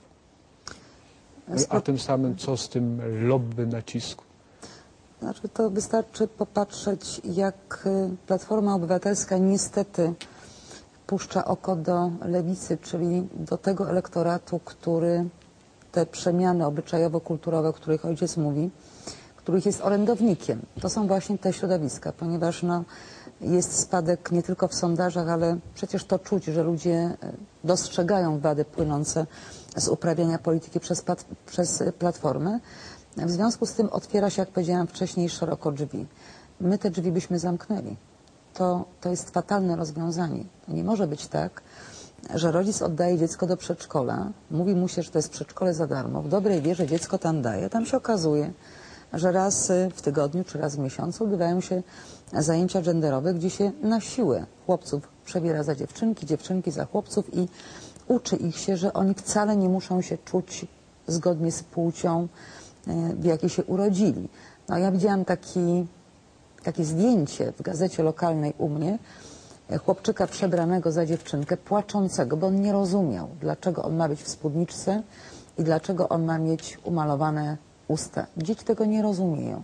A tym samym co z tym lobby nacisku? Znaczy, to wystarczy popatrzeć, jak Platforma Obywatelska niestety puszcza oko do lewicy, czyli do tego elektoratu, który te przemiany obyczajowo-kulturowe, o których ojciec mówi, których jest orędownikiem. To są właśnie te środowiska, ponieważ no, jest spadek nie tylko w sondażach, ale przecież to czuć, że ludzie dostrzegają wady płynące z uprawiania polityki przez, przez Platformę. W związku z tym otwiera się, jak powiedziałam wcześniej, szeroko drzwi. My te drzwi byśmy zamknęli. To, to jest fatalne rozwiązanie. To nie może być tak, że rodzic oddaje dziecko do przedszkola, mówi mu się, że to jest przedszkole za darmo, w dobrej wierze dziecko tam daje, tam się okazuje, że raz w tygodniu czy raz w miesiącu odbywają się zajęcia genderowe, gdzie się na siłę chłopców przebiera za dziewczynki, dziewczynki za chłopców i uczy ich się, że oni wcale nie muszą się czuć zgodnie z płcią, w jakiej się urodzili. No, ja widziałam taki, takie zdjęcie w gazecie lokalnej u mnie, chłopczyka przebranego za dziewczynkę, płaczącego, bo on nie rozumiał, dlaczego on ma być w spódniczce i dlaczego on ma mieć umalowane usta. Dzieci tego nie rozumieją.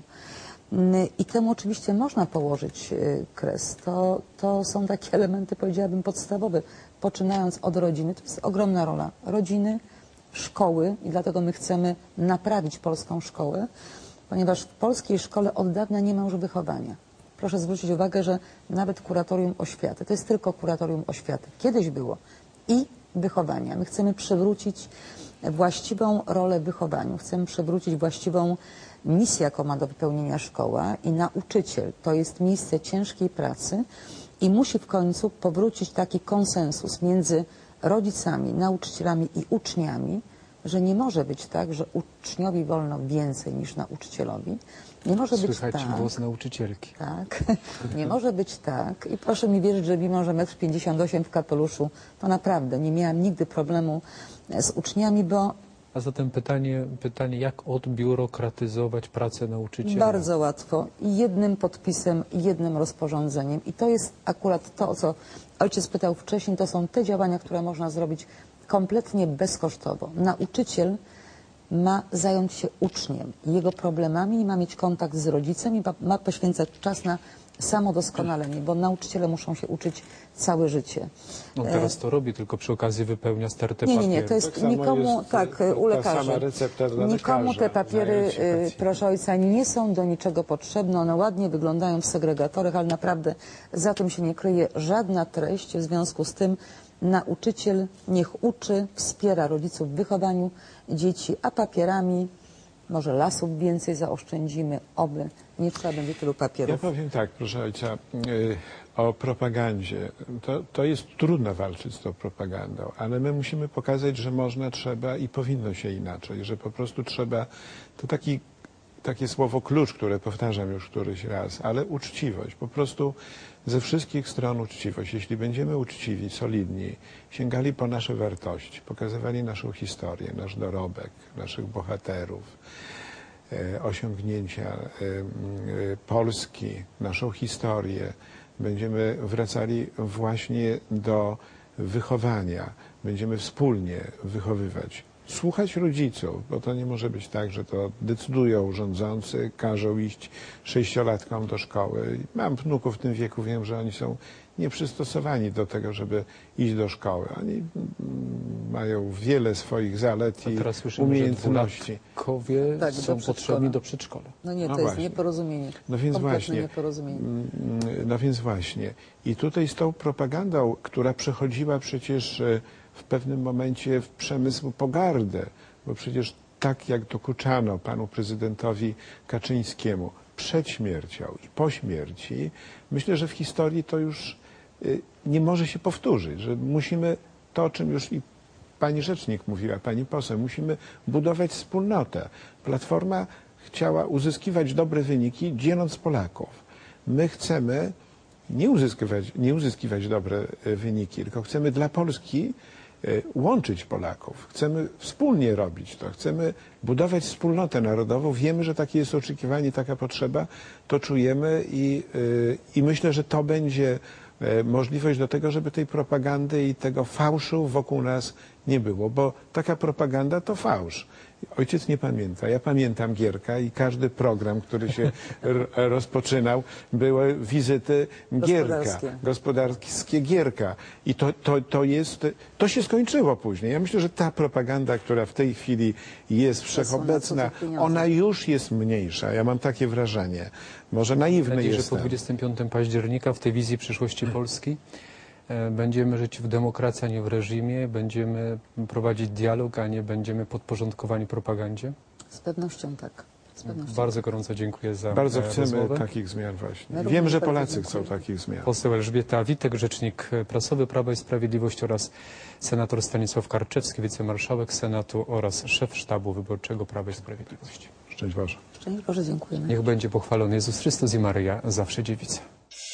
I temu oczywiście można położyć kres. To, to są takie elementy, powiedziałabym, podstawowe. Poczynając od rodziny, to jest ogromna rola rodziny, szkoły i dlatego my chcemy naprawić polską szkołę, ponieważ w polskiej szkole od dawna nie ma już wychowania. Proszę zwrócić uwagę, że nawet kuratorium oświaty, to jest tylko kuratorium oświaty. Kiedyś było i wychowania. My chcemy przywrócić właściwą rolę wychowaniu, chcemy przywrócić właściwą misję, jaką ma do wypełnienia szkoła i nauczyciel. To jest miejsce ciężkiej pracy i musi w końcu powrócić taki konsensus między rodzicami, nauczycielami i uczniami, że nie może być tak, że uczniowi wolno więcej niż nauczycielowi. Nie może być Słychać tak. głos nauczycielki. Tak. Nie może być tak. I proszę mi wierzyć, że mimo, że metr pięćdziesiąt osiem w kapeluszu, to naprawdę nie miałam nigdy problemu z uczniami, bo A zatem pytanie, pytanie, jak odbiurokratyzować pracę nauczyciela? bardzo łatwo. I jednym podpisem, i jednym rozporządzeniem. I to jest akurat to, o co ojciec pytał wcześniej, to są te działania, które można zrobić kompletnie bezkosztowo. Nauczyciel ma zająć się uczniem, jego problemami, ma mieć kontakt z rodzicem i ma, ma poświęcać czas na samodoskonalenie, bo nauczyciele muszą się uczyć całe życie. On teraz to robi, tylko przy okazji wypełnia stertę Nie, papieru. nie, nie, to jest Tak samo nikomu, jest, tak, e, u ta lekarza. sama recepta dla Nikomu lekarza, te papiery, zająć się y, pacjentem. proszę ojca, nie są do niczego potrzebne. One ładnie wyglądają w segregatorach, ale naprawdę za tym się nie kryje żadna treść. W związku z tym nauczyciel niech uczy, wspiera rodziców w wychowaniu dzieci, a papierami może lasów więcej zaoszczędzimy, oby nie trzeba będzie tylu Ja papierów. powiem tak, proszę ojca, y, o propagandzie. To, to jest trudno walczyć z tą propagandą, ale my musimy pokazać, że można, trzeba i powinno się inaczej, że po prostu trzeba, to taki, takie słowo klucz, które powtarzam już któryś raz, ale uczciwość, po prostu ze wszystkich stron uczciwość. Jeśli będziemy uczciwi, solidni, sięgali po nasze wartości, pokazywali naszą historię, nasz dorobek, naszych bohaterów, e, osiągnięcia e, e, Polski, naszą historię, będziemy wracali właśnie do wychowania, będziemy wspólnie wychowywać. Słuchać rodziców, bo to nie może być tak, że to decydują rządzący, każą iść sześciolatkom do szkoły. Mam wnuków w tym wieku, wiem, że oni są nieprzystosowani do tego, żeby iść do szkoły. Oni mm, mają wiele swoich zalet A i teraz słyszymy, umiejętności. że dwulatkowie Tak, do są przedszkola. potrzebni do przedszkola. No nie, No to jest właśnie. nieporozumienie. No więc Kompletne właśnie. nieporozumienie. Mm, No więc właśnie. I tutaj z tą propagandą, która przechodziła przecież e, w pewnym momencie w przemysł pogardę, bo przecież tak jak dokuczano panu prezydentowi Kaczyńskiemu przed śmiercią i po śmierci, myślę, że w historii to już y, nie może się powtórzyć, że musimy to, o czym już i pani rzecznik mówiła, pani poseł, musimy budować wspólnotę. Platforma chciała uzyskiwać dobre wyniki, dzieląc Polaków. My chcemy nie uzyskiwać, nie uzyskiwać dobre e, wyniki, tylko chcemy dla Polski e, łączyć Polaków. Chcemy wspólnie robić to. Chcemy budować wspólnotę narodową. Wiemy, że takie jest oczekiwanie, taka potrzeba. To czujemy i, e, i myślę, że to będzie e, możliwość do tego, żeby tej propagandy i tego fałszu wokół nas nie było, bo taka propaganda to fałsz. Ojciec nie pamięta. Ja pamiętam Gierka i każdy program, który się r- rozpoczynał, były wizyty Gierka, Gospodarskie. gospodarskie Gierka. I to, to, to jest, to się skończyło później. Ja myślę, że ta propaganda, która w tej chwili jest wszechobecna, ona już jest mniejsza. Ja mam takie wrażenie. Może naiwny Mam nadzieję, że jestem. po dwudziestego piątego października w tej wizji przyszłości Polski e, będziemy żyć w demokracji, a nie w reżimie, będziemy prowadzić dialog, a nie będziemy podporządkowani propagandzie. Z pewnością tak. Z pewnością. Bardzo gorąco dziękuję za Bardzo e, chcemy rozmowę. takich zmian właśnie. My Wiem, również że bardzo Polacy dziękujemy. chcą takich zmian. Poseł Elżbieta Witek, rzecznik prasowy Prawa i Sprawiedliwości oraz senator Stanisław Karczewski, wicemarszałek Senatu oraz szef sztabu wyborczego Prawa i Sprawiedliwości. Szczęść Boże. Szczęść Boże, dziękujemy. Niech będzie pochwalony Jezus Chrystus i Maryja, zawsze dziewica.